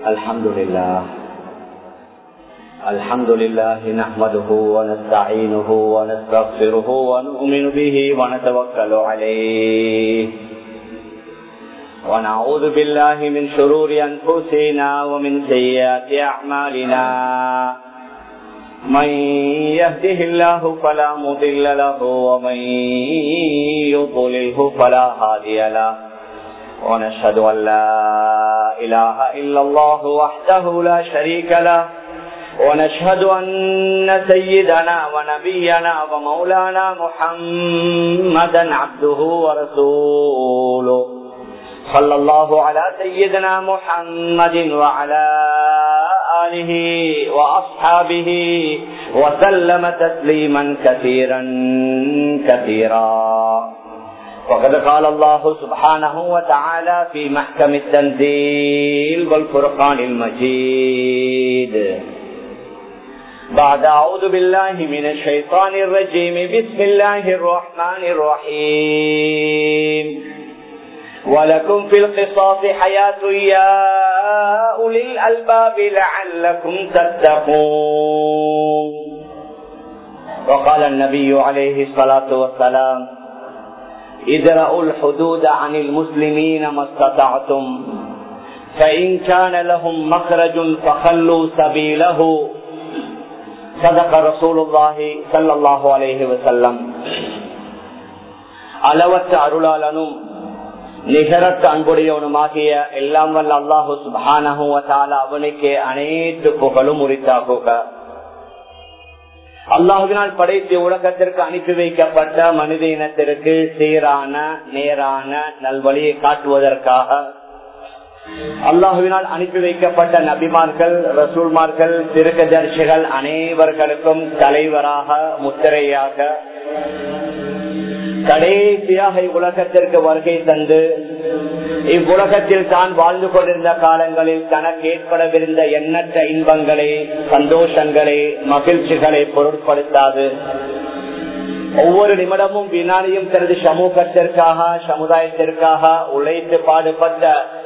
الحمد لله نحمده ونستعينه ونستغفره ونؤمن به ونتوكل عليه ونعوذ بالله من شرور أنفسنا ومن سيئات أعمالنا من يهده الله فلا مضل له ومن يضلله فلا هادي له ونشهد أن لا إله إلا الله وحده لا شريك له ونشهد أن سيدنا ونبينا ومولانا محمدا عبده ورسوله صلى الله على سيدنا محمد وعلى آله وأصحابه وسلم تسليما كثيرا وقد قال الله سبحانه وتعالى في محكم التنزيل والفرقان المجيد بعد أعوذ بالله من الشيطان الرجيم بسم الله الرحمن الرحيم ولكم في القصاص حياة يا أولي الألباب لعلكم تتقون. وقال النبي عليه الصلاة والسلام ادرأوا الحدود عن المسلمين ما استطعتم فإن كان لهم مخرج فخلوا سبيله. صدق رسول الله صلى الله عليه وسلم. அளவற்ற அருளாளனும் நிகரற்ற அன்புடையவனுமாகிய எல்லாம் வல்ல அல்லாஹு சுப்ஹானஹு வ தஆலா அவனுக்கே அனைத்து புகழும் உரித்தாகுக. அல்லாஹுவினால் படைத்த உலகத்திற்கு அனுப்பி வைக்கப்பட்ட மனித இனத்திற்கு சீரான நேரான நல்வழியை காட்டுவதற்காக அல்லாஹுவினால் அனுப்பி வைக்கப்பட்ட நபிமார்கள், ரசூல்மார்கள், திருக்கதர்சிகள் அனைவர்களுக்கும் தலைவராக முத்திரையாக கடைசியாக இவ்வுலகத்திற்கு வருகை தந்து இவ்வுலகத்தில் தான் வாழ்ந்து கொண்டிருந்த காலங்களில் தனக்கு ஏற்படவிருந்த எண்ணற்ற இன்பங்களை, சந்தோஷங்களை, மகிழ்ச்சிகளை பொருட்படுத்தாது ஒவ்வொரு நிமிடமும் வினாடியும் தனது சமூகத்திற்காக, சமுதாயத்திற்காக உழைத்து பாடுபட்ட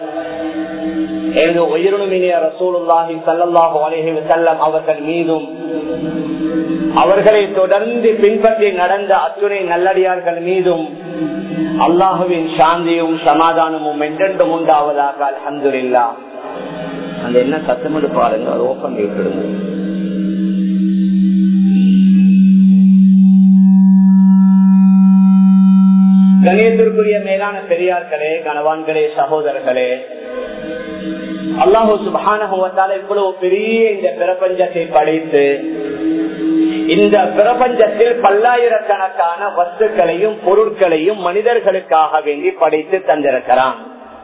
எனது உயிரினுமினிய ரசூலுல்லாஹி ஸல்லல்லாஹு அலைஹி வஸல்லம் அவர்கள் மீதும் அவர்களை தொடர்ந்து பின்பற்றி நடந்த அத்துணை நல்லடியார்கள் மீதும் அல்லாஹுவின் சாந்தியும் சமாதானமும் என்றென்றும் உண்டாவதாக. அல்ஹம்துலில்லாஹ். அந்த என்ன சத்தமிடு பாருங்க, அது ஓப்பன் கேட்டுடுங்க. கணியத்திற்குரிய மேலான பெரியார்களே, கணவான்களே, சகோதரர்களே, அல்லாஹு சுப்ஹானஹு வ தஆலா இவ்வளவு பெரிய இந்த பிரபஞ்சத்தை படைத்து இந்த பிரபஞ்சத்தில் பல்லாயிரக்கணக்கான வஸ்துக்களையும் பொருட்களையும் மனிதர்களுக்காக வேண்டி படைத்து தந்திருக்கிறான்.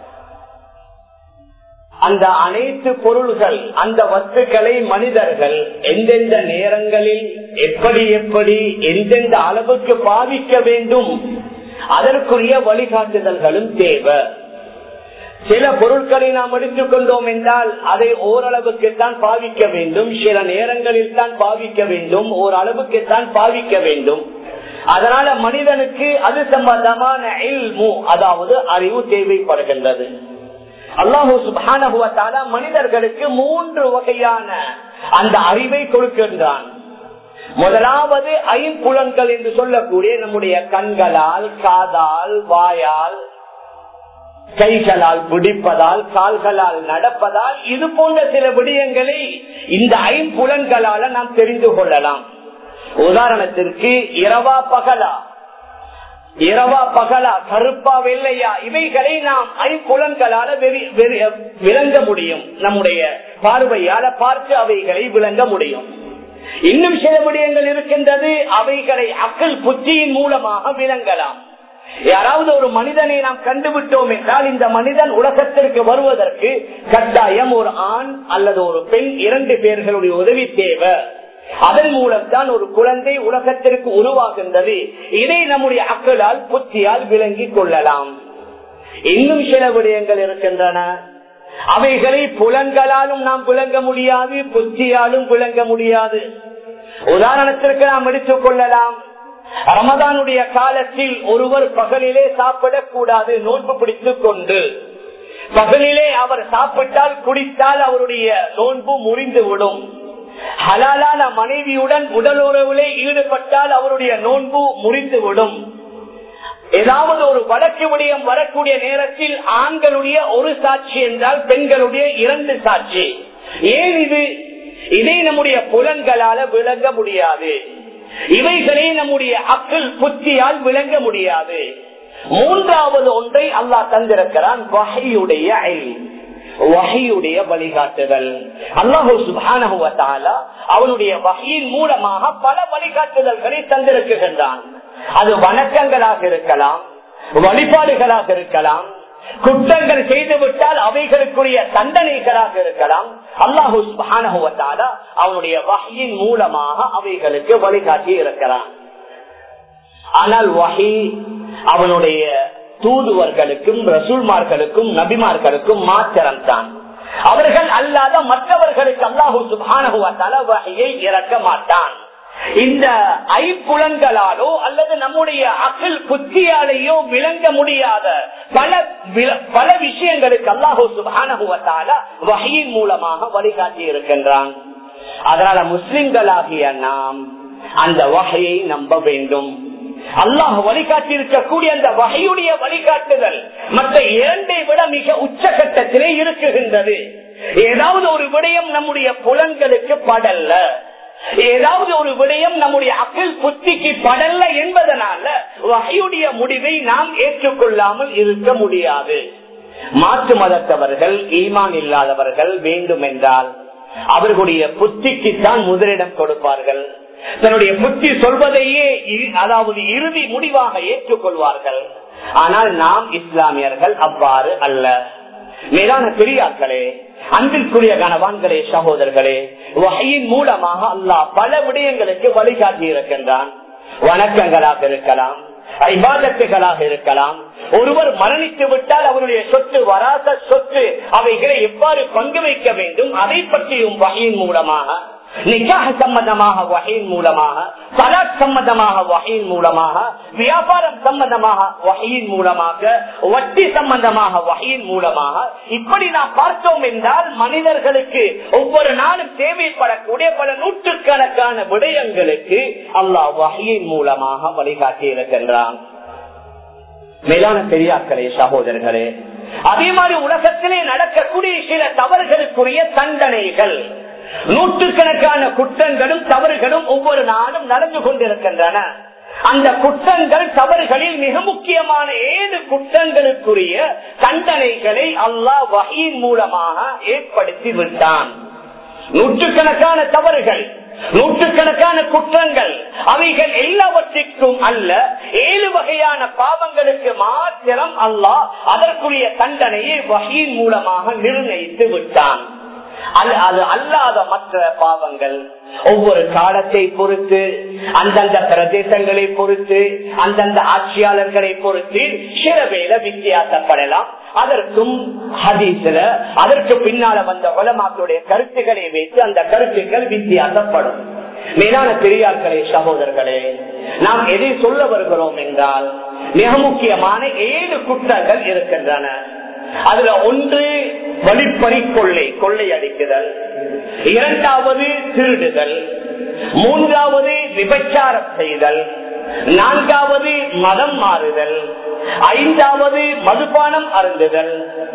அந்த அனைத்து பொருள்கள், அந்த வஸ்துக்களை மனிதர்கள் எந்தெந்த நேரங்களில் எப்படி எப்படி எந்தெந்த அளவுக்கு பாவிக்க வேண்டும் அதற்குரிய வழிகாட்டுதல்களும் தேவை. சில பொருட்களை நாம் எடுத்துக் கொண்டோம் என்றால் அதை ஓரளவுக்கு தான் பாவிக்க வேண்டும், சில நேரங்களில் தான் பாவிக்க வேண்டும், ஓரளவுக்கு தான் பாவிக்க வேண்டும். அதனால மனிதனுக்கு அது சம்பந்தமான இல்மு, அதாவது அறிவு தேவைப்படுகின்றது. அல்லாஹு சுப்ஹானஹு வ தஆலா மனிதர்களுக்கு 3 வகையான அந்த அறிவை கொடுக்கின்றான். முதலாவது ஐம்புலன்கள் என்று சொல்லக்கூடிய நம்முடைய கண்களால், காதால், வாயால், கைகளால் பிடிப்பதால், கால்களால் நடப்பதால், இது போன்ற சில விடயங்களை இந்த ஐம்புலன்களால நாம் தெரிந்து கொள்ளலாம். உதாரணத்திற்கு இரவா பகலா, இரவா பகலா, கருப்பா வெள்ளையா, இவைகளை நாம் ஐம்புலன்களால விளங்க முடியும். நம்முடைய பார்வையால பார்த்து அவைகளை விளங்க முடியும். இன்னும் சில விடயங்கள் இருக்கின்றது, அவைகளை அக்கல் புத்தியின் மூலமாக விளங்கலாம். யாராவது ஒரு மனிதனை நாம் கண்டுவிட்டோம் என்றால் இந்த மனிதன் உலகத்திற்கு வருவதற்கு கட்டாயம் ஒரு ஆண் அல்லது ஒரு பெண் 2 பேர்களுடைய உதவி தேவை. அதன் மூலம் தான் ஒரு குழந்தை உலகத்திற்கு உருவாகின்றது. இதை நம்முடைய அக்கலால் புத்தியால் விளங்கிக் கொள்ளலாம். இன்னும் சில விடயங்கள் இருக்கின்றன, அவைகளை புலன்களாலும் நாம் விளங்க முடியாது, புத்தியாலும் விளங்க முடியாது. உதாரணத்திற்கு நாம் எடுத்துக் கொள்ளலாம், ரமதானுடைய காலத்தில் ஒருவர் பகலிலே சாப்பிடக்கூடாது, நோன்பு பிடித்துக் கொண்டு பகலிலே அவர் சாப்பிட்டால் குடித்தால் அவருடைய நோன்பு முறிந்துவிடும். ஹலாலான மனைவியுடன் உடல் உறவிலே ஈடுபட்டால் அவருடைய நோன்பு முறிந்துவிடும். ஏதாவது ஒரு வழக்கு விடயம் வரக்கூடிய நேரத்தில் ஆண்களுடைய ஒரு சாட்சி என்றால் பெண்களுடைய 2 சாட்சி. ஏன் இதை நம்முடைய புலன்களால விளங்க முடியாது. இவைகளை நம்முடைய அக்கல் புத்தியால் விளங்க முடியாது. மூன்றாவது ஒன்றை அல்லாஹ் தந்திருக்கிறான், வஹீயுடைய இல்ம், வஹீயுடைய வழிகாட்டுதல். அல்லாஹ் சுப்ஹானஹு வ தஆலா அவனுடைய வஹீயின் மூலமாக பல வழிகாட்டுதல்களை தந்திருக்கின்றான். அது வணக்கங்களாக இருக்கலாம், வழிபாடுகளாக இருக்கலாம், குற்றங்கள் செய்துவிட்டால் அவைகளுக்குரிய தண்டனைகளாக இருக்கலாம். அல்லாஹ் சுப்ஹானஹு வ தஆலா அவனுடைய வஹீயின் மூலமாக அவைகளுக்கு வழிகாட்டி இருக்கிறான். ஆனால் வஹீ அவனுடைய தூதுவர்களுக்கும் ரசூல்மார்களுக்கும் நபிமார்களுக்கும் மாத்திரம் தான். அவர்கள் அல்லாத மற்றவர்களுக்கு அல்லாஹ் சுப்ஹானஹு வ தஆலா வஹீயை இறக்க மாட்டான். இந்த ஐப்புலன்களாலோ அல்லது நம்முடைய அகல் புத்தியாலேயோ விளங்க முடியாத பல விஷயங்களுக்கு அல்லாஹ் சுப்ஹானஹு வ தஆலா வஹீயின் மூலமாக வழிகாட்டி இருக்கின்றான். அதனால முஸ்லிம்களாகிய நாம் அந்த வஹீயை நம்ப வேண்டும். அல்லாஹ் வழிகாட்டி இருக்கக்கூடிய அந்த வஹீயுடைய வழிகாட்டுதல் மற்ற 2ஐ விட மிக உச்சகட்டத்திலே இருக்குகின்றது. ஏதாவது ஒரு விடயம் நம்முடைய புலன்களுக்கு படல்ல, ஏதாவது ஒரு விடயம் நம்முடைய அக்கல் புத்திக்கு படல்ல என்பதனால வஹீயுடைய முடிவை நாம் ஏற்றுக்கொள்ளாமல் இருக்க முடியாது. மாற்று மதத்தவர்கள், ஈமான் இல்லாதவர்கள் வேண்டுமென்றால் அவர்களுடைய புத்திக்குத்தான் முதலிடம் கொடுப்பார்கள். தன்னுடைய புத்தி சொல்வதையே அதாவது இறுதி முடிவாக ஏற்றுக்கொள்வார்கள். ஆனால் நாம் இஸ்லாமியர்கள் அவ்வாறு அல்ல. மேலான பெரியார்களே, அன்பிற்குரிய கணவான்களே, சகோதரர்களே, வஹீயின் மூலமாக அல்லாஹ் பல விடயங்களுக்கு வழிகாட்டி இருக்கின்றான். வணக்கங்களாக இருக்கலாம், இபாதத்துகளாக இருக்கலாம். ஒருவர் மரணித்து விட்டால் அவருடைய சொத்து, வராச சொத்து, அவைகளை எவ்வாறு பங்கு வைக்க வேண்டும் அதை பற்றியும் வஹீயின் மூலமாக, நிக்காஹ் சம்பந்தமாக வஹீயின் மூலமாக, ஸலாத் சம்பந்தமாக வஹீயின் மூலமாக, வியாபாரம் சம்பந்தமாக வஹீயின் மூலமாக, வட்டி சம்பந்தமாக வஹீயின் மூலமாக, இப்படி நாம் பார்த்தோம் என்றால் மனிதர்களுக்கு ஒவ்வொரு நாளும் தேவைப்படக்கூடிய பல நூற்றுக்கணக்கான விடயங்களுக்கு அல்லாஹ் வஹீயின் மூலமாக வழிகாட்டி இருக்கின்றான். மேலான பெரியார்களே, சகோதரர்களே, அதே மாதிரி உலகத்திலே நடக்கக்கூடிய சில தவறுகளுக்குரிய தண்டனைகள், நூற்றுக்கணக்கான குற்றங்களும் தவறுகளும் ஒவ்வொரு நாளும் நடந்து கொண்டிருக்கின்றன. அந்த குற்றங்கள் தவறுகளில் மிக முக்கியமான 7 குற்றங்களுக்குரிய தண்டனைகளை அல்லாஹ் வஹீயின் மூலமாக ஏற்படுத்தி விட்டான். நூற்றுக்கணக்கான தவறுகள், நூற்றுக்கணக்கான குற்றங்கள், அவைகள் எல்லாவற்றிற்கும் அல்ல, 7 வகையான பாவங்களுக்கு மாத்திரம் அல்லாஹ் அதற்குரிய தண்டனையை வஹீயின் மூலமாக நிர்ணயித்து விட்டான். அது அல்லாத மற்ற பாவங்கள் ஒவ்வொரு காலத்தை பொறுத்து, அந்தந்த பிரதேசங்களை பொறுத்து, அந்தந்த ஆட்சியாளர்களை பொறுத்து சில வேளை வித்தியாசப்படலாம். அதற்கும் ஹதீஸ்ல அதற்கு பின்னால வந்த உலமாக்களுடைய கருத்துக்களை வைத்து அந்த கருத்துக்கள் வித்தியாசப்படும். மேலான பெரியார்களே, சகோதரர்களே, நாம் எதை சொல்ல வருகிறோம் என்றால் மிக முக்கியமான 7 குற்றங்கள் இருக்கின்றன. அதுல ஒன்று வழிப்பறி கொள்ளை, கொள்ளை அடிக்குதல். 2வது திருடுதல். 3வது விபச்சாரம் செய்தல். 4வது மதம் மாறுதல். 5வது மதுபானம் அருந்துதல்.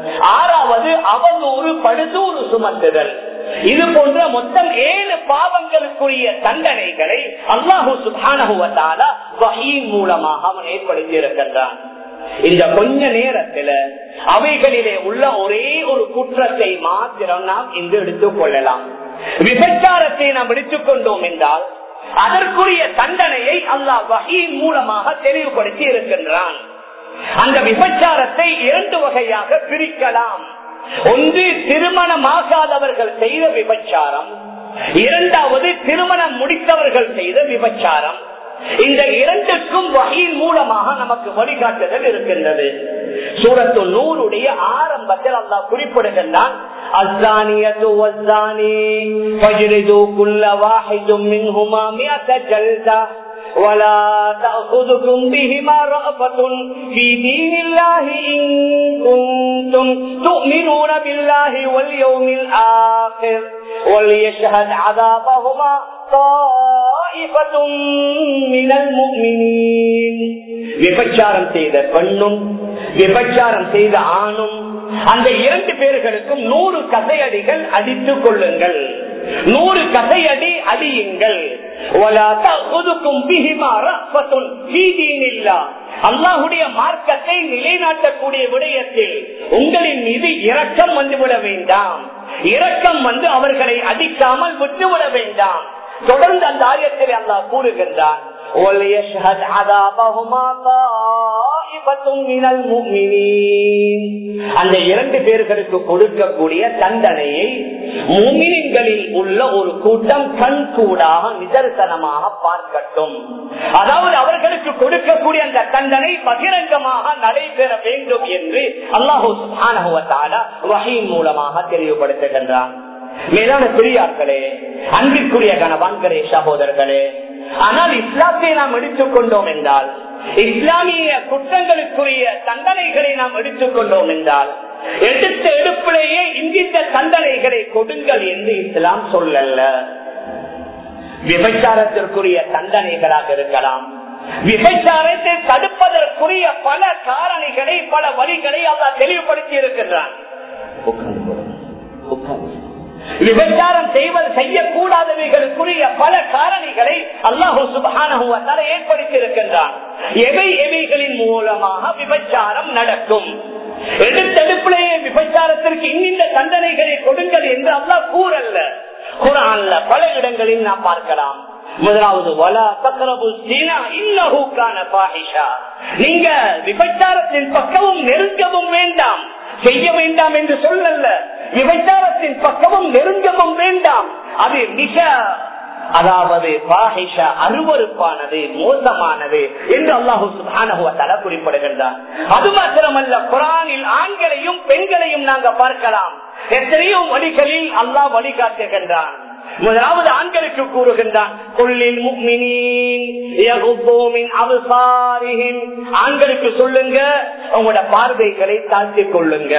6வது அவதூறு, படுதூறு சுமத்துதல். இது போன்ற மொத்தம் 7 பாவங்களுக்குரிய தண்டனைகளை அல்லாஹ் சுப்ஹானஹு வ தஆலா வஹீயின் மூலமாக அவன் ஏற்படுத்தி இருக்கின்றான். இந்த கொஞ்ச நேரத்துல அவைகளிலே உள்ள ஒரே ஒரு குற்றத்தை மாத்திரம் நாம் இங்கு எடுத்துக் கொள்ளலாம். விபச்சாரத்தை நாம் எடுத்துக் கொண்டோம் என்றால் அதற்குரிய தண்டனையை அல்லாஹ் வஹீயின் மூலமாக தெளிவுபடுத்தி இருக்கின்றான். அந்த விபச்சாரத்தை 2 வகையாக பிரிக்கலாம். ஒன்று திருமணமாகாதவர்கள் செய்த விபச்சாரம், 2வது திருமணம் முடித்தவர்கள் செய்த விபச்சாரம். இந்த 2க்கும் வஹீயின் மூலமாக நமக்கு வழிகாட்டுதல் இருக்கின்றது. சூரத்து நூருடைய ஆரம்பத்தில் அல்லாஹ் குறிப்பிடுகின்றான், அஸ்ஸானியத்து வஸ்ஸானி ஃபஜ்லிது குல்ல வாஹிதும் மின்ஹுமா மிஅத ஜல்தா ولا تأخذكم بهما رأفة في دين الله إن كنتم تؤمنون بالله واليوم الآخر وليشهد عذابهما طائفة من المؤمنين. விபச்சாரம் செய்த பெண்ணும் விபச்சாரம் செய்த ஆணும் அந்த 2 பேர்களுக்கும் 100 கசையடிகள் அடித்துக் கொள்ளுங்கள். 100 கசையடி அடியுங்கள். அல்லாஹுடைய மார்க்கத்தை நிலைநாட்டக்கூடிய விடயத்தில் உங்களின் மீது இரக்கம் வந்துவிட வேண்டாம். இரக்கம் வந்து அவர்களை அடிக்காமல் விட்டுவிட வேண்டாம். தொடர்ந்து அந்த ஆயத்தில் அல்லாஹ் கூறுகின்றான், அந்த 2 பேர்களுக்கு கொடுக்கக்கூடிய தண்டனையை முஃமினீன்களில் உள்ள ஒரு கூட்டம் கண்கூடாக நிதர்சனமாக பார்க்கட்டும். அதாவது அவர்களுக்கு கொடுக்கக்கூடிய அந்த தண்டனை பகிரங்கமாக நடைபெற வேண்டும் என்று அல்லாஹ் சுப்ஹானஹு வ தஆலா வஹீ மூலமாக தெளிவுபடுத்துகின்றான். மேலான பெரியார்களே, அன்பிற்குரிய கணவான்களே, சகோதரர்களே, ஆனால் இஸ்லாத்தை நாம் எடுத்துக் கொண்டோம் என்றால், இஸ்லாமிய குற்றங்களுக்குரிய தண்டனைகளை நாம் எடுத்துக் கொண்டோம் என்றால், எடுத்த எடுப்பிலேயே இந்த தண்டனைகளை கொடுங்கள் என்று இஸ்லாம் சொல்லல்ல. விபச்சாரத்திற்குரிய தண்டனைகளாக இருக்கலாம், விபச்சாரத்தை தடுப்பதற்குரிய பல காரணிகளை பல வழிகளை அல்லாஹ் தெளிவுபடுத்தி இருக்கின்றான். விபச்சாரம் செய்யக்கூடாதவைகளுக்குரிய பல காரணிகளை அல்லாஹ் சுப்ஹானஹு வ தஆலா ஏற்படுத்தி இருக்கின்றான். எவைகளின் மூலமாக விபச்சாரம் நடக்கும், எடுத்தெடுப்பிலேயே விபச்சாரத்திற்கு இந்த தண்டனைகளை கொடுங்கள் என்று அல்லாஹ் கூறல்ல. குர்ஆன்ல பல இடங்களில் நாம் பார்க்கலாம். முதலாவது, வலா தக்ரபு ஸினா இன்னஹு கான ஃபாஹிஷா, நீங்க விபச்சாரத்தின் பக்கமும் நெருங்கவும் வேண்டாம், செய்ய வேண்டாம் என்று சொல்லல்ல. விபச்சாரத்தின் பக்கமும் நெருங்கவும் வேண்டாம், அது மிக அருவருப்பானது, மோசமானது என்று அல்லாஹ் சுப்ஹானஹு வ தஆலா குறிப்பிடுகின்றார். அது மாத்திரமல்ல, குர்ஆனில் ஆண்களையும் பெண்களையும் நாங்க பார்க்கலாம். எத்தனையோ வழிகளில் அல்லாஹ் வழிகாட்டுகின்றான். முதலாவது ஆண்களுக்கு கூறுகின்றான், ஆண்களுக்கு சொல்லுங்க, உங்களோட பார்வைகளை தாழ்த்திக் கொள்ளுங்க.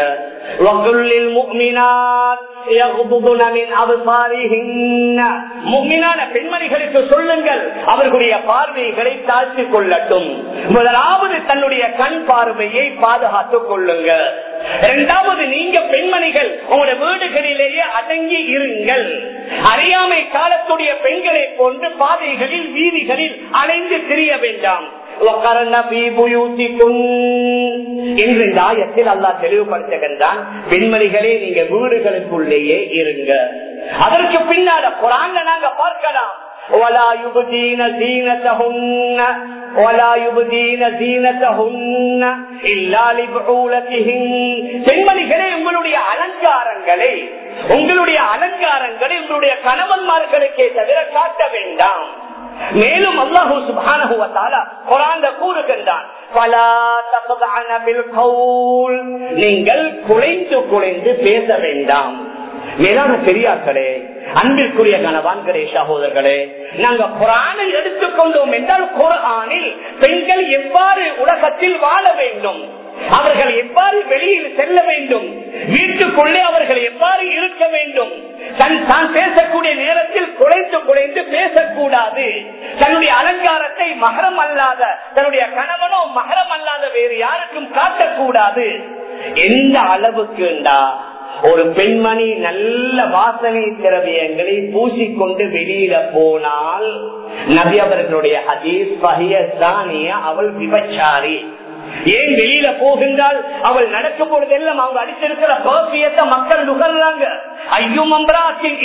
பெண்மணிகளுக்கு சொல்லுங்கள், அவர்களுடைய பார்வைகளை தாழ்த்திக் கொள்ளட்டும். முதலாவது தன்னுடைய கண் பார்வையை பாதுகாத்துக் கொள்ளுங்க. இரண்டாவது, நீங்க பெண்மணிகள் உங்களுடைய வீடுகளிலேயே அடங்கி இருங்கள். அறியாமை காலத்துடைய பெண்களை போன்று பாதைகளில் வீதிகளில் அலைந்து திரிய வேண்டாம். என்று இந்த ஆயத்தில் அல்லாஹ் தெளிவுபடுத்துகின்றான், பெண்மணிகளே நீங்க வீடுகளுக்குள்ளேயே இருங்க. அதற்கு பின்னால குர்ஆன்ல நாங்க பார்க்கலாம், பெண்மணிகளே உங்களுடைய அலங்காரங்களை உங்களுடைய கணவன்மார்களுக்கே தவிர காட்ட வேண்டாம். மேலும் அல்லாஹ் சுப்ஹானஹு வ தஆலா குர்ஆன்ல கூறுகின்றான், ஃபலா தக்தஅன பில் கௌல், நீங்கள் குலைந்து பேச வேண்டாம். மேலான பெரியார்களே, அன்பிற்குரிய கணவான்களே, சகோதரர்களே, நாங்க குர்ஆனை எடுத்துக்கொண்டோம் என்றால், குர்ஆனில் பெண்கள் எவ்வாறு உலகத்தில் வாழ வேண்டும், அவர்கள் எவ்வாறு வெளியில் செல்ல வேண்டும், வீட்டுக்குள்ளே அவர்கள் எவ்வாறு இருக்க வேண்டும், தான் பேசக்கூடிய நேரத்தில் குலைந்து பேசக்கூடாது, தன்னுடைய அலங்காரத்தை மஹரம் அல்லாத தன்னுடைய கணவனோ மஹரம் அல்லாத வேறு யாருக்கும் காட்டக்கூடாது. எந்த அளவுக்கு ஒரு பெண்மணி நல்ல வாசனை திரவியங்களை பூசிக்கொண்டு வெளியில போனால், நபி அவர்களுடைய ஹதீஸ், அவள் விபச்சாரி. ஏன் வெளியில போகின்றால், அவள் நடக்கும் பொழுது எல்லாம் அவங்க அடிச்சிருக்கிற பர்ஃபியத்தை மக்கள் நுகர்றாங்க. ஐயும் அம்ராத்தின்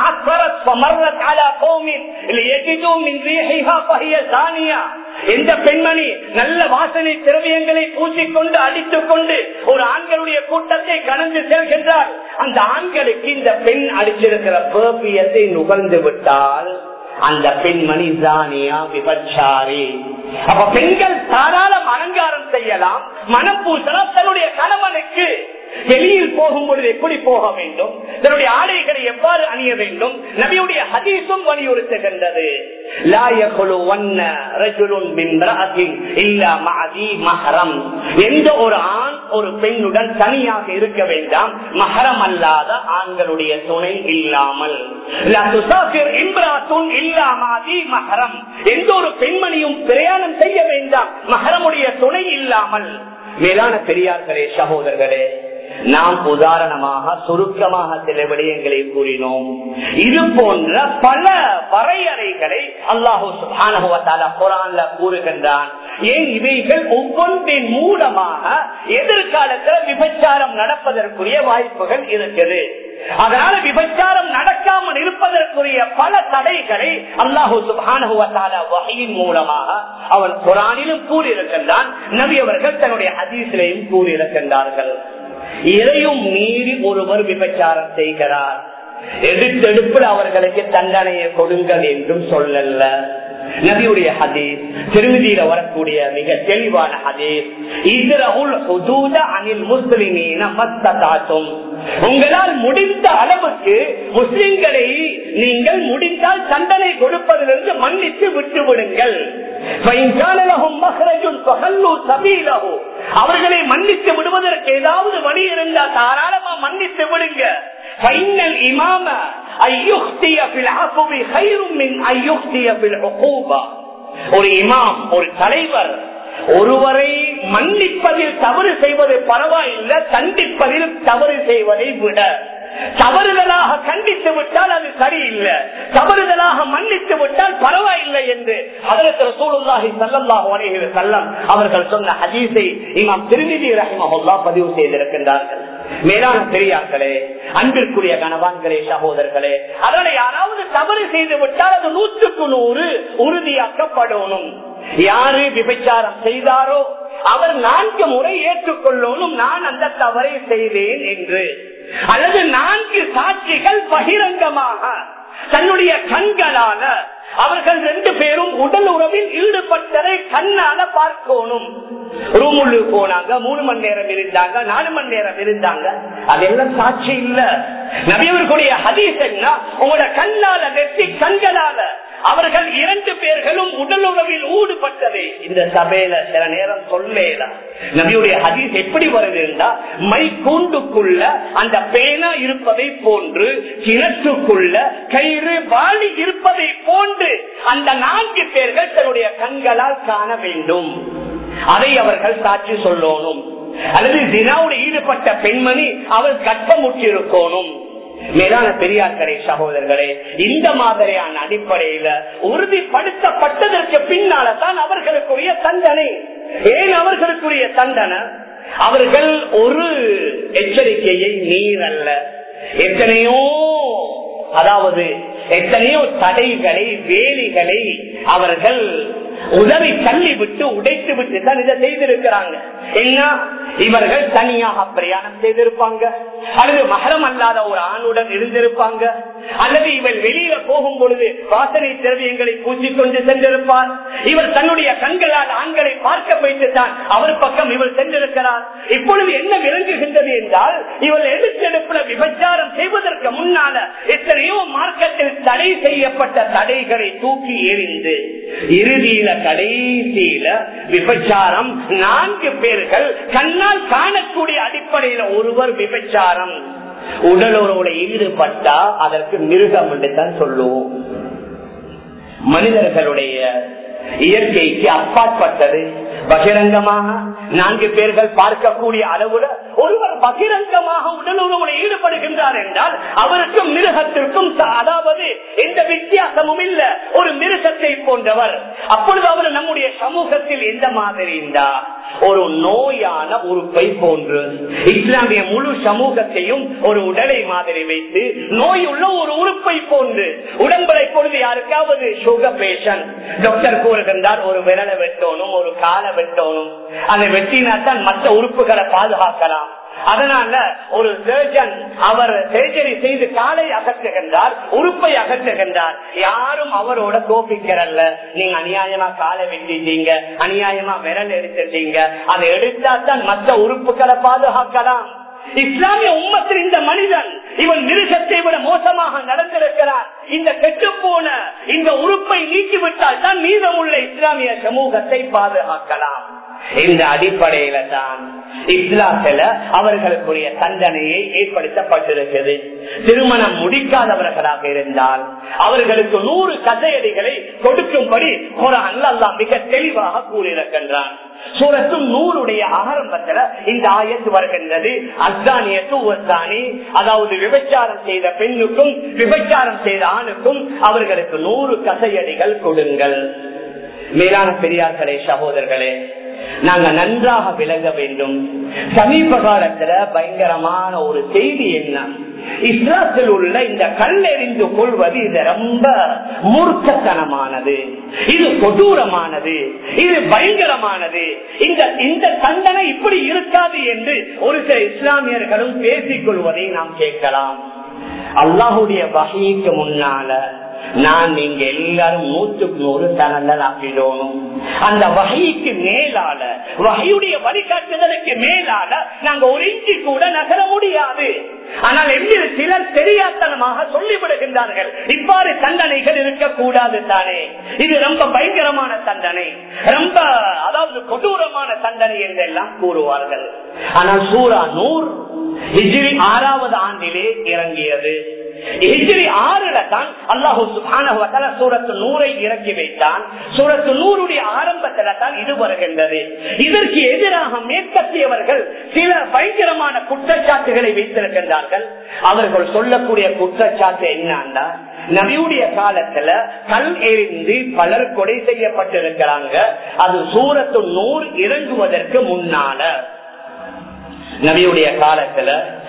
எந்த பெண்மணி நல்ல வாசனை திரவியங்களை பூசிக்கொண்டு அடித்துக் கொண்டு ஒரு ஆண்களுடைய கூட்டத்தை கடந்து செல்கின்றார், அந்த ஆண்களுக்கு இந்த பெண் அடிச்சிருக்கிற பர்ஃபியத்தை நுகர்ந்து விட்டால் அந்த பெண்மணி ஜானியா, விபச்சாரி. அப்ப பெண்கள் தாராளம் அலங்காரம் செய்யலாம், மனம் பூசலாம். தன்னுடைய கணவனுக்கு வெளியில் போகும் பொழுது எப்படி போக வேண்டும், தன்னுடைய ஆடைகளை எவ்வாறு அணிய வேண்டும். நபியுடைய ஹதீஸும் வலியுறுத்துகின்றது. லா யகுலுவன்ன ரஜுலுன் பிம்ரஅத்தின் இல்லா மஅதி மஹரம். எந்த ஒரு ஆண் ஒரு பெண்ணுடன் தனியாக இருக்க வேண்டாம், மஹரம் அல்லாத ஆண்களுடைய துணை இல்லாமல். லா துஸாஃபிர் இம்ராத்துன் இல்லா மஅதி மஹரம். எந்த ஒரு பெண்மணியும் பிரயாணம் செய்ய வேண்டாம் மஹரமுடைய துணை இல்லாமல். மேலான பெரியார்களே, சகோதரர்களே, நாம் உதாரணமாக சுருக்கமாக சில விடயங்களை கூறினோம். இது போன்ற பல வரையறைகளை அல்லாஹு சுப்ஹானஹு வ தஆலா குர்ஆன்ல கூறுகின்றான். ஏன் இவைகள் ஒவ்வொன்றின் மூலமாக எதிர்காலத்தில் விபச்சாரம் நடப்பதற்குரிய வாய்ப்புகள் இருக்குது. அதனால விபச்சாரம் நடக்காமல் இருப்பதற்குரிய பல தடைகளை அல்லாஹு சுப்ஹானஹு வ தஆலா வஹீயின் மூலமாக அவன் குர்ஆனிலும் கூறியிருக்கின்றான். நபி அவர்கள் தன்னுடைய ஹதீஸிலேயும் கூறியிருக்கின்றார்கள். இதையும் மீறி ஒருவர் விபச்சாரம் செய்கிறார், எடுத்தெடுப்பில் அவர்களுக்கு தண்டனையை கொடுங்கள் என்றும் சொல்லல. நபியுடைய ஹதீஸ், திருமதியில வரக்கூடிய மிக தெளிவான ஹதீஸ், இத்ரஉல் ஹுதூத அனில் முஸ்லிமீன மஸ்ததாதும். உங்களால் முடிந்த அளவுக்கு முஸ்லிம்களை நீங்கள் முடிந்தால் தண்டனை கொடுப்பதிலிருந்து மன்னித்து விட்டு விடுங்கள். அவர்களை மன்னித்து விடுவதற்கு ஏதாவது வழி இருந்தால் தாராளமா மன்னித்து விடுங்க. ஒரு இமாம், ஒரு தலைவர் ஒருவரை மன்னிப்பதில் தவறு செய்வது பரவாயில்லை, தண்டிப்பதில் தவறு செய்வதை விட. தவறுதலாக கண்டித்து விட்டால் அது சரியில்லை, தவறுதலாக மன்னித்து விட்டால் பரவாயில்லை என்று ஹஜ்ரத் ரசூலுல்லாஹி ஸல்லல்லாஹு அலைஹி வஸல்லம் அவர்கள் சொன்ன ஹதீஸை இமாம் திர்மிதி ரஹிமஹுல்லாஹ் பதிவு செய்திருக்கின்றார்கள். மேலான பெரியார்களே, அன்பிற்குரிய கணவான்களே, சகோதரர்களே, அதனை யாராவது தவறு செய்து விட்டால் அது 100% உறுதியாக்கப்படணும். யாரு விபச்சாரம் செய்தாரோ அவர் 4 முறை ஏற்றுக்கொள்ளணும், நான் அந்த தவறை செய்தேன் என்று. அல்லது 4 சாட்சிகள் பகிரங்கமாக தன்னுடைய கண்களால அவர்கள் 2 பேரும் உடல் உறவில் ஈடுபட்டதை கண்ணால பார்க்கணும். ரூமுள்ளு போனாங்க, 3 மணி நேரம் இருந்தாங்க, 4 மணி நேரம் இருந்தாங்க, அதெல்லாம் சாட்சி இல்ல. நபியவர்களுடைய ஹதீஸ் என்ன? உங்களோட கண்ணால, நெத்தி கண்களால அவர்கள் 2 பேர்களும் உடல் உறவில் ஈடுபட்டதை இந்த சபையில சில நேரம் சொல்லேதான். நபியுடைய ஹதீஸ் எப்படி வருதுன்னா, மை கூண்டுக்குள்ள அந்த பேனா இருப்பதை போன்று, கிணற்றுக்குள்ள கயிறு வாளி இருப்பதை போன்று அந்த 4 பேர்கள் தன்னுடைய கண்களால் காண வேண்டும். அதை அவர்கள் சாட்சி சொல்லணும். அல்லது தினாவுடைய ஈடுபட்ட பெண்மணி அவள் கற்பமுற்று இருக்கணும். மேலான பெரியார்களே, சகோதரர்களே, இந்த மாதிரியான அடிப்படையில உறுதிப்படுத்தப்பட்டதற்கு பின்னால தான் அவர்களுக்குரிய தண்டனை. ஏன் அவர்களுக்குரிய தண்டனை? அவர்கள் ஒரு எச்சரிக்கையை மீறல்ல, எத்தனையோ தடைகளை, வேலிகளை அவர்கள் உதவி தள்ளிவிட்டு, உடைத்து விட்டு தான் இதை செய்திருக்கிறாங்க. என்ன, இவர்கள் தனியாக பிரயாணம் செய்திருப்பாங்க, அல்லது மஹரம் அல்லாத ஒரு ஆணுடன் இருந்திருப்பாங்க, அல்லது இவள் வெளியில போகும் பொழுது வாசனை திரவியங்களை பூசிக்கொண்டு சென்றிருப்பார். இவர் தன்னுடைய கண்களால் ஆண்களை பார்க்க வைத்துத்தான் அவர் பக்கம் இவள் சென்றிருக்கிறார். இப்பொழுது என்ன விளங்குகின்றது என்றால், இவள் எடுத்தெடுப்புல விபச்சாரம் செய்வதற்கு முன்னால எத்தனையோ மார்க்கத்தில் தடை செய்யப்பட்ட தடைகளை தூக்கி எறிந்து இறுதியில கடைசியில விபச்சாரம் 4 பேர்கள் கண்ணால் காணக்கூடிய அடிப்படையில ஒருவர் விபச்சாரம் உடலோட ஈடுபட்டா அதற்கு மிருகம் என்று தான் சொல்லுவோம். மனிதர்களுடைய இயற்கைக்கு அப்பாற்பட்டது. பகிரங்கமாக 4 பேர்கள் பார்க்கக்கூடிய அளவுல ஒருவர் பகிரங்கமாக உடலுறவுல ஈடுபடுகின்றார் என்றால் அவருக்கு மிருகத்திற்கும் அதாவது எந்த வித்தியாசமும் இல்ல, ஒரு மிருகத்தை போன்றவர். அப்பொழுது அவர் நம்முடைய சமூகத்தில் எந்த மாதிரி இருந்தார்? ஒரு நோயான உறுப்பை போன்று. இஸ்லாமிய முழு சமூகத்தையும் ஒரு உடலை மாதிரி வைத்து நோய் உள்ள ஒரு உறுப்பை போன்று. உடம்பை பொழுது யாருக்காவது சுகர் பேஷண்ட், டாக்டர் கூறுகின்றார் ஒரு விரலை வெட்டணும், ஒரு காலை வெட்டணும், அதை வெட்டினாத்தான் மற்ற உறுப்புகளை பாதுகாக்கலாம். அதனால ஒரு சர்ஜன் அவர் சர்ஜரி செய்து காலை அகற்றுகின்றார், உறுப்பை அகற்றுகின்றார். யாரும் அவரோட கோபிக்கிறல்ல, நீங்க அநியாயமா காலை வெட்டிட்டீங்க, அநியாயமா விரல் எடுத்துட்டீங்க, அதை எடுத்தாத்தான் மற்ற உறுப்புகளை பாதுகாக்கலாம். இஸ்லாமிய உம்மத்தில் இந்த மனிதன் இவன் மிருகத்தை விட மோசமாக நடந்து இஸ்லாமிய சமூகத்தை பாதுகாக்கலாம். இந்த அடிப்படையில தான் இஸ்லாத்துல அவர்களுக்குரிய தண்டனையை ஏற்படுத்தப்பட்டிருக்கிறது. திருமணம் முடிக்காதவர்களாக இருந்தால் அவர்களுக்கு 100 கசையடிகளை கொடுக்கும்படி குர்ஆன்ல அல்லாஹ் மிக தெளிவாக கூறியிருக்கின்றான். சூரத்து நூறுடைய ஆரம்பத்துல இந்த ஆயத்து வருகின்றது. அஸ்தானியத்து வஸ்தானி, அதாவது விபச்சாரம் செய்த பெண்ணுக்கும் விபச்சாரம் செய்த ஆணுக்கும் அவர்களுக்கு 100 கசையடிகள் கொடுங்கள். மேலான பெரியார்களே, சகோதரர்களே, நாங்க நன்றாக விளங்க வேண்டும். சமீப காலத்துல பயங்கரமான ஒரு செய்தி என்ன, இஸ்லாத்தில் உள்ள இந்த கல்லெறிந்து கொள்வது இது ரொம்ப மூர்க்கத்தனமானது, இது கொடூரமானது, இது பயங்கரமானது. இந்த தண்டனை இப்படி இருக்காது என்று ஒரு சில இஸ்லாமியர்களும் பேசிக் கொள்வதை நாம் கேட்கலாம். அல்லாஹுடைய வஹீக்கு முன்னால நான் நீங்க எல்லாரும் 100% தனங்கள் ஆக்கிடணும். அந்த வஹீக்கு மேலால, வஹீயுடைய வழிகாட்டுதலுக்கு மேலால நாங்க ஒரு இன்ச்சு கூட நகர முடியாது. ஆனால் எப்படி சிலர் தெரியாதனமாக சொல்லிவிடுகின்றார்கள், இவ்வாறு தண்டனைகள் இருக்கக்கூடாது தானே, இது ரொம்ப பயங்கரமான தண்டனை, ரொம்ப அதாவது கொடூரமான தண்டனை என்றெல்லாம் கூறுவார்கள். ஆனால் சூரா நூர் ஹிஜ்ரி 6வது ஆண்டிலே இறங்கியது. ஹிஜ்ரி 6ல தான் அல்லாஹ் சுப்ஹானஹு வ தஆலா சூரத்து நூரை இறக்கி வைத்தான். சூரத்து நூருடைய ஆரம்பத்துல தான் இது வருகின்றது. இதற்கு எதிராக மேற்கத்தியவர்கள் சில பயங்கரமான குற்றச்சாட்டுகளை வைத்திருக்கின்றார்கள். அவர்கள் சொல்லக்கூடிய குற்றச்சாட்டு என்னன்னா, நபியுடைய காலத்துல கல் எறிந்து பலர் கொலை செய்யப்பட்டிருக்கிறாங்க. அது சூரத்து நூர் இறங்குவதற்கு முன்னால நபியுடைய காலத்துல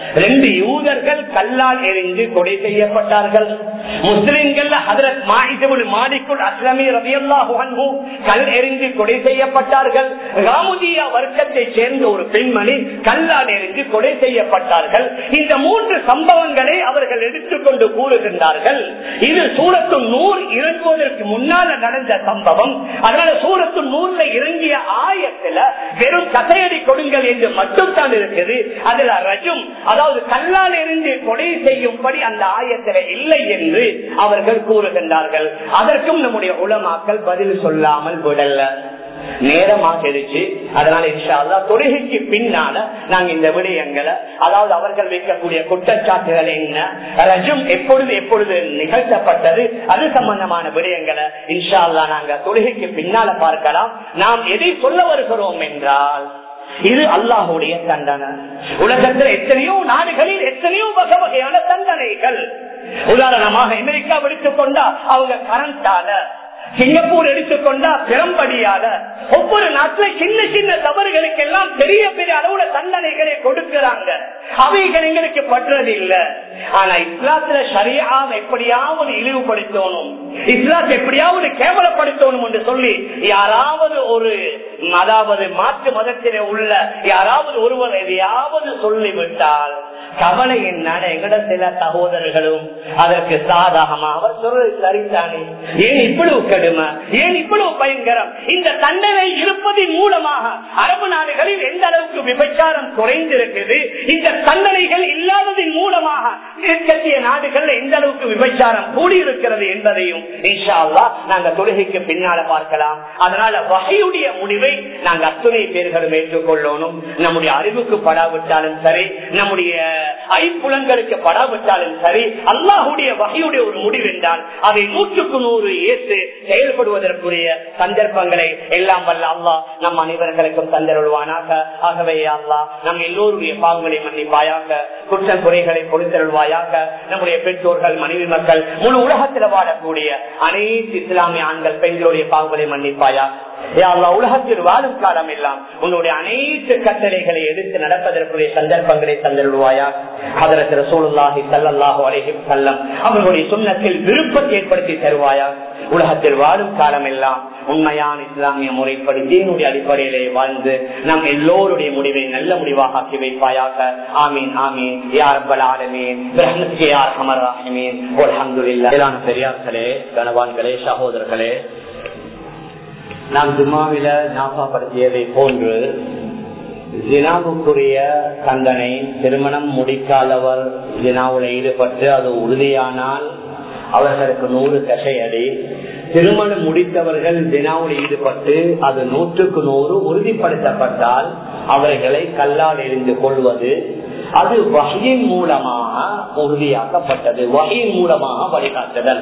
2 யூதர்கள் கல்லால் எறிந்து கொலை செய்யப்பட்டார்கள். முஸ்லிம்கள் ஹஜ்ரத் மாயிஸ் இப்னு மாலிக் அஸ்லமி ரலியல்லாஹு அன்ஹு கல் எறிந்து கொலை செய்யப்பட்டார்கள். ராமுதியா வர்க்கத்தை சேர்ந்த ஒரு பெண்மணி கல்லால் எறிந்து கொலை செய்யப்பட்டார்கள். இந்த 3 சம்பவங்களை அவர்கள் எடுத்துக்கொண்டு கூறுகின்றார்கள். இது சூரத்து நூர் இறங்குவதற்கு முன்னால நடந்த சம்பவம். அதனால சூரத்து நூர்ல இறங்கிய ஆயத்துல வெறும் கசையடி கொடுங்கள் என்று மட்டும் தான் இருக்குது. அதுல ரஜும், அதாவது கல்லால் இருந்து கொலை செய்யும்படி அந்த ஆயத்தில இல்லை என்று அவர்கள் கூறுகின்றார்கள். அதற்கும் நம்முடைய உலமாக்கள் பதில் சொல்லாமல் விடல. நேரமாகிடுச்சு. அதனால இன்ஷா அல்லாஹ் தொழுகைக்கு பின்னால நாங்க இந்த விடயங்களை, அதாவது அவர்கள் வைக்கக்கூடிய குற்றச்சாட்டுகள் என்ன, ரஜும் எப்பொழுது நிகழ்த்தப்பட்டது, அது சம்பந்தமான விடயங்களை இன்ஷா அல்லாஹ் நாங்க தொழுகைக்கு பின்னால பார்க்கலாம். நாம் எதை சொல்ல வருகிறோம் என்றால், இது அல்லாஹுடைய தண்டனை. உலகத்தில் எத்தனையோ நாடுகளில் எத்தனையோ வகை வகையான தண்டனைகள். உதாரணமாக அமெரிக்கா எடுத்துக்கொண்டா அவங்க கரண்டால, சிங்கப்பூர் எடுத்துக்கொண்டா பெரும்படியால, ஒவ்வொரு நாட்டில சின்ன சின்ன தவறுகளுக்கு எல்லாம் பெரிய பெரிய அளவுல தண்டனைகளை கொடுக்கிறாங்க. அவைகள் எங்களுக்கு பற்றது இல்லை. ஆனா இஸ்லாத்துல ஷரியாவை எப்படியாவது இழிவுபடுத்தணும், இஸ்லாத்தை எப்படியாவது கேவலப்படுத்தணும் என்று சொல்லி யாராவது ஒரு, அதாவது மாற்று மதத்திலே உள்ள யாராவது ஒருவர் எதையாவது சொல்லிவிட்டால் கவலை என்னன்னா, எங்கட சில சகோதரர்களும் அதற்கு சாதகமாக அவர் சொல்றது சரிதானே, ஏன் இவ்வளவு கடுமை, ஏன் இவ்வளவு பயங்கரம், இந்த தண்டனை இருப்பதன் மூலமாக அரபு நாடுகளில் எந்த அளவுக்கு விபச்சாரம் குறைந்திருக்குது, இந்த தண்டனைகள் இல்லாததன் மூலமாக மேற்கத்திய நாடுகள் எந்த அளவுக்கு விபச்சாரம் கூடியிருக்கிறது என்பதையும் இன்ஷா அல்லாஹ் நாங்க தொழுகைக்கு பின்னால பார்க்கலாம். அதனால வஹீயுடைய முடிவை நாங்க அத்துணை பேர்களும் ஏற்றுக்கொள்ளணும். நம்முடைய அறிவுக்கு படாவிட்டாலும் சரி, நம்முடைய ஐப்புலங்களுக்கு படாவிட்டாலும் சரி, அல்லாஹுடைய வஹீயுடைய ஒரு முடிவு என்றால் அதை 100% ஏற்று செயல்படுவதற்குரிய சந்தர்ப்பங்களை எல்லாம் வல்ல அல்லாஹ் நம் அனைவர்களுக்கும் தந்தருள்வானாக. ஆகவே அல்லாஹ் நம் எல்லோருடைய பாவங்களை மன்னிப்பாயாக, குற்ற குறைகளை பொறுத்தருள்வாயாக. நம்முடைய பெற்றோர்கள், மனைவி மக்கள், முழு உலகத்தில் வாழக்கூடிய அனைத்து இஸ்லாமிய ஆண்கள் பெண்களுடைய பாவங்களை மன்னிப்பாயாக. உலகத்தில் வாழும் காலம் எல்லாம் உன்னுடைய அனைத்து கட்டளைகளை எடுத்து நடப்பதற்குரிய சந்தர்ப்பங்களை தந்தருள்வாயா. ஹதரத் ரசூலுல்லாஹி ஸல்லல்லாஹு அலைஹி வஸல்லம் அவர்களுடைய சுன்னத்தில் விருப்பத்தை ஏற்படுத்தி தருவாயா. உலகத்தில் வாழும் காலம் எல்லாம் உண்மையான இஸ்லாமிய முறைப்படி தீனுடைய அடிப்படையிலே வாழ்ந்து நம் எல்லோருடைய முடிவை நல்ல முடிவாக ஆக்கி வைப்பாயாக. ஆமீன் ஆமீன் யா ரப்பல் ஆலமீன் பிரஹ்மத்துக யா அர்ஹமர் ராஹிமீன். அல்ஹம்துலில்லாஹ். பெரியார்களே, கனவான்களே, சகோதரர்களே, நாம் ஜும்மாவில ஞாபகப்படுத்தியதை போன்று ஜினாவுக்குரிய தண்டனை, திருமணம் முடிக்காதவர் ஜினாவுல ஈடுபட்டு அது உறுதியானால் அவர்களுக்கு 100 கஷையடி. திருமணம் முடித்தவர்கள் தினாவில் ஈடுபட்டு அது 100க்கு 100 உறுதிப்படுத்தப்பட்டால் அவர்களை கல்லால் எறிந்து கொள்வது, அது வஹீயின் மூலமாக உறுதியாக்கப்பட்டது. வஹீயின் மூலமாக வழிகாட்டுதல்.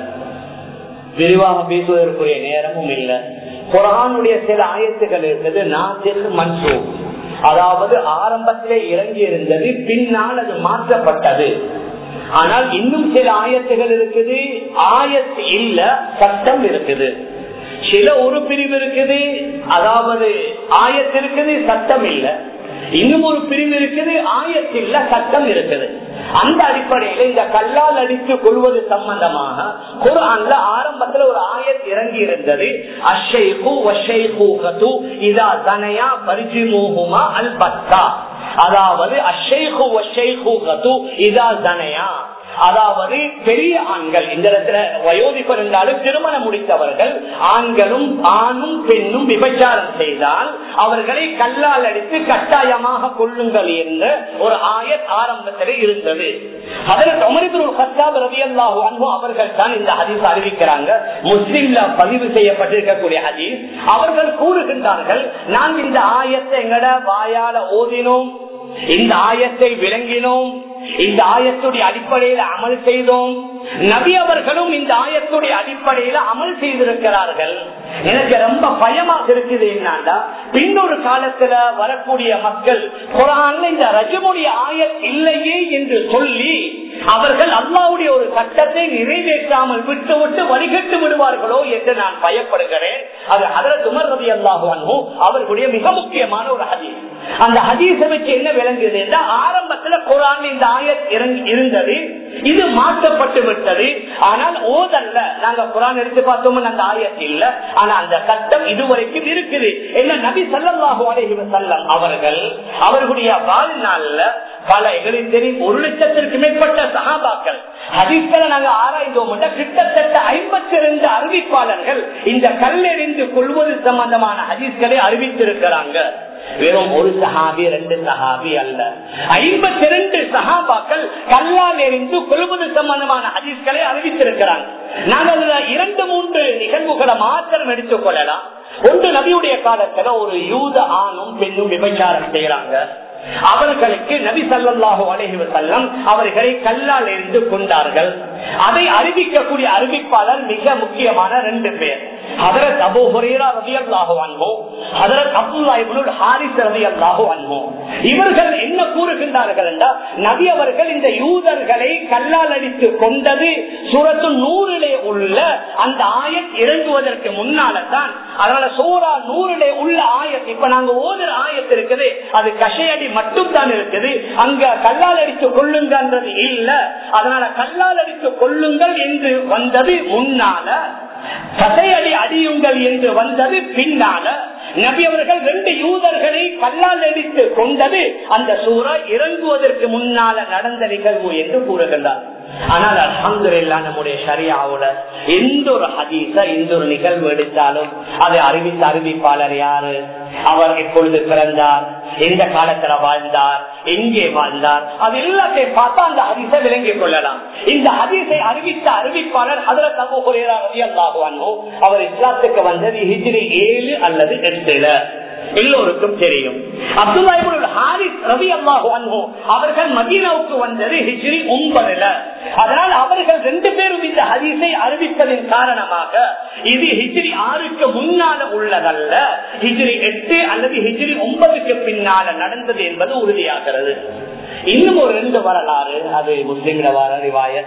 விரிவாக பேசுவதற்குரிய நேரமும் இல்லை. குர்ஆனுடைய சில ஆயத்துகள் இருந்தது நாசிக் மன்சூக், அதாவது ஆரம்பத்திலே இறங்கி இருந்தது, பின்னால் அது மாற்றப்பட்டது. ஆனால் இன்னும் சில ஆயத்துகள் இருக்குது, ஆயத்து இல்ல, சட்டம் இருக்குது. சில ஒரு பிரிவு இருக்குது, அதாவது ஆயத்து இருக்குது, சட்டம் இல்ல. இன்னும் ஒரு பிரிவு இருக்குது, ஆயத்து இல்ல, சட்டம் இருக்குது. அந்த அடிப்படையில் இந்த கல்லால் அடித்துக் கொள்வது சம்பந்தமாக குர்ஆன்ல ஆரம்பத்தில் ஒரு ஆயத் இறங்கி இருந்தது. அஷ்ஷைஹு வஷ்ஷைஹூஹது இதா ஸனயா ஃபர்ஜிமுஹுமா அல்பத்தா, அதாவது அஷ்ஷைஹு வஷ்ஷைஹூஹது இதா ஸனயா, அதாவது பெரிய ஆண்கள், இந்த இடத்துல வயோதிபர் என்றாலும் திருமணம் முடித்தவர்கள், ஆண்களும் ஆணும் பெண்ணும் விபச்சாரம் செய்தால் அவர்களை கல்லால் அடித்து கட்டாயமாக கொள்ளுங்கள் என்ற ஒரு ஆயத் ஆரம்பத்தில் இருந்தது. ஹஜ்ரத் உமர் இப்னு கத்தாப் ரலியல்லாஹு அன்ஹு அவர்கள் தான் இந்த ஹதீஸ் அறிவிக்கிறாங்க. முஸ்லிம்ல பதிவு செய்யப்பட்டிருக்கக்கூடிய ஹதீஸ். அவர்கள் கூறுகின்றார்கள், நான் இந்த ஆயத்தை எங்கட வாயால ஓதினோம், இந்த ஆயத்தை விளங்கினோம், இந்த ஆயத்துடைய அடிப்படையில அமல் செய்தோம், நபி அவர்களும் இந்த ஆயத்துடைய அடிப்படையில அமல் செய்திருக்கிறார்கள். எனக்கு ரொம்ப பயமாக இருக்குது. என்னன்னா பின்னொரு காலத்துல வரக்கூடிய மக்கள் குர்ஆன்ல இந்த ரஜமுடைய ஆயத் இல்லையே என்று சொல்லி அவர்கள் அல்லாஹ்வுடைய ஒரு சட்டத்தை நிறைவேற்றாமல் விட்டு வழிகட்டு விடுவார்களோ என்று நான் பயப்படுகிறேன். அது ஹஜ்ரத் உமர் ரலியல்லாஹு அன்ஹு அவர்களுடைய மிக முக்கியமான ஒரு ஹதீஸ். அந்த ஹதீஸை வச்சு என்ன விளங்குது என்றால், ஆரம்பத்துல குர்ஆன்ல இந்த ஆயத் இருந்தது, இது மாற்றப்பட்டு விட்டது. ஆனால் ஓதல்ல, நாங்க குர்ஆன் எடுத்து பார்த்தோம், அந்த ஆயத் இல்ல, ஆனா அந்த சட்டம் இதுவரைக்கும் இருக்குது. என்ன நபி ஸல்லல்லாஹு அலைஹி வஸல்லம் அவர்கள் அவர்களுடைய வாழ்நாள்ல பல எங்களுக்கு தெரியும் 1,00,000க்கு மேற்பட்ட சஹாபாக்கள் ஹதீஸ்களை நாங்க ஆராய்ந்தோம். கிட்டத்தட்ட 52 அறிவிப்பாளர்கள் இந்த கல்லெறிந்து கொள்வது சம்பந்தமான ஹதீஸ்களை அறிவித்திருக்கிறாங்க. வெறும் ஒரு சஹாபி 2 சஹாபி அல்ல, 52 சஹாபாக்கள் கல்லால் எறிந்து கொள்வது சம்பந்தமான ஹதீஸ்களை அறிவித்திருக்கிறாங்க. நாங்கள் 2-3 நிகழ்வுகளை மாத்திரம் எடுத்துக் கொள்ளலாம். ஒன்று, நபியுடைய காலத்துல ஒரு யூத ஆணும் பெண்ணும் விபச்சாரம் செய்யறாங்க. அவர்களுக்கு நபி ஸல்லல்லாஹு அலைஹி வஸல்லம் அவர்களை கல்லால் எறிந்து கொண்டார்கள். அதை அறிவிக்கக்கூடிய அறிவிப்பாளர் மிக முக்கியமான 2 பேர். ஹஜ்ரத் அபூ ஹுரைரா ரலியல்லாஹு அன்ஹு, ஹஜ்ரத் அப்துல்லாஹ் இப்னுல் ஹாரிஸ் ரலியல்லாஹு அன்ஹு. இவர்கள் என்ன கூறுகின்றார்கள் என்றால், நபி அவர்கள் இந்த யூதர்களை கல்லால் அடித்து கொண்டது சூரத்து நூறிலே உள்ள அந்த ஆயத் இறங்குவதற்கு முன்னால்தான். அதனால சூரா நூறிலே உள்ள ஆயத், இப்ப நாங்க ஓதுற ஆயத் இருக்குது, அது கஷையடி மட்டும் தான் இருக்குது, அங்க கல்லால் அடித்து கொள்ளுங்கன்றது இல்ல. அதனால கல்லால் அடித்து கொள்ளுங்கள் என்று வந்தது முன்னால, கசையடி அடியுங்கள் என்று வந்தது பின்னால. நபி அவர்கள் 2 யூதர்களை கல்லால் அடித்து கொண்டது அந்த சூரா இறங்குவதற்கு முன்னால நடந்த நிகழ்வு என்று கூறுகின்றார். ஆனால் அல்ஹம்துலில்லாஹ் நம்முடைய ஷரியாவுல எந்த ஒரு ஹதீஸ எந்த ஒரு நிகழ்வு எடுத்தாலும் அதை அறிவித்த அறிவிப்பாளர் யாரு, அவர் எப்பொழுது பிறந்தார், எந்த காலத்துல வாழ்ந்தார், எங்கே வாழ்ந்தார், அது எல்லாத்தையும் பார்த்தா அந்த ஹதீஸை விளங்கிக் கொள்ளலாம். இந்த ஹதீஸை அறிவித்த அறிவிப்பாளர் ஹஜ்ரத் அபூ ஹுரைரா ரலியல்லாஹு அன்ஹு. அவர் இஸ்லாத்துக்கு வந்தது ஹிஜ்ரி 7 அல்லது 8ல, எல்லோருக்கும் தெரியும். அப்துல்லாஹ் இப்னுல் ஹாரிஸ் ரலியல்லாஹு அன்ஹு அவர்கள் மதீனாவுக்கு வந்தது ஹிஜ்ரி 9ல. அதனால் அவர்கள் 2 பேரும் இந்த ஹதீஸை அறிவிப்பதன் காரணமாக இது ஹிஜ்ரி 6க்கு முன்னால உள்ளதல்ல, ஹிஜ்ரி 8 அல்லது ஹிஜ்ரி 9க்கு பின்னால நடந்தது என்பது உறுதியாகிறது. இன்னும் ஒரு 2 வரலாறு, அது முஸ்லிம்ல வர ரிவாயத்.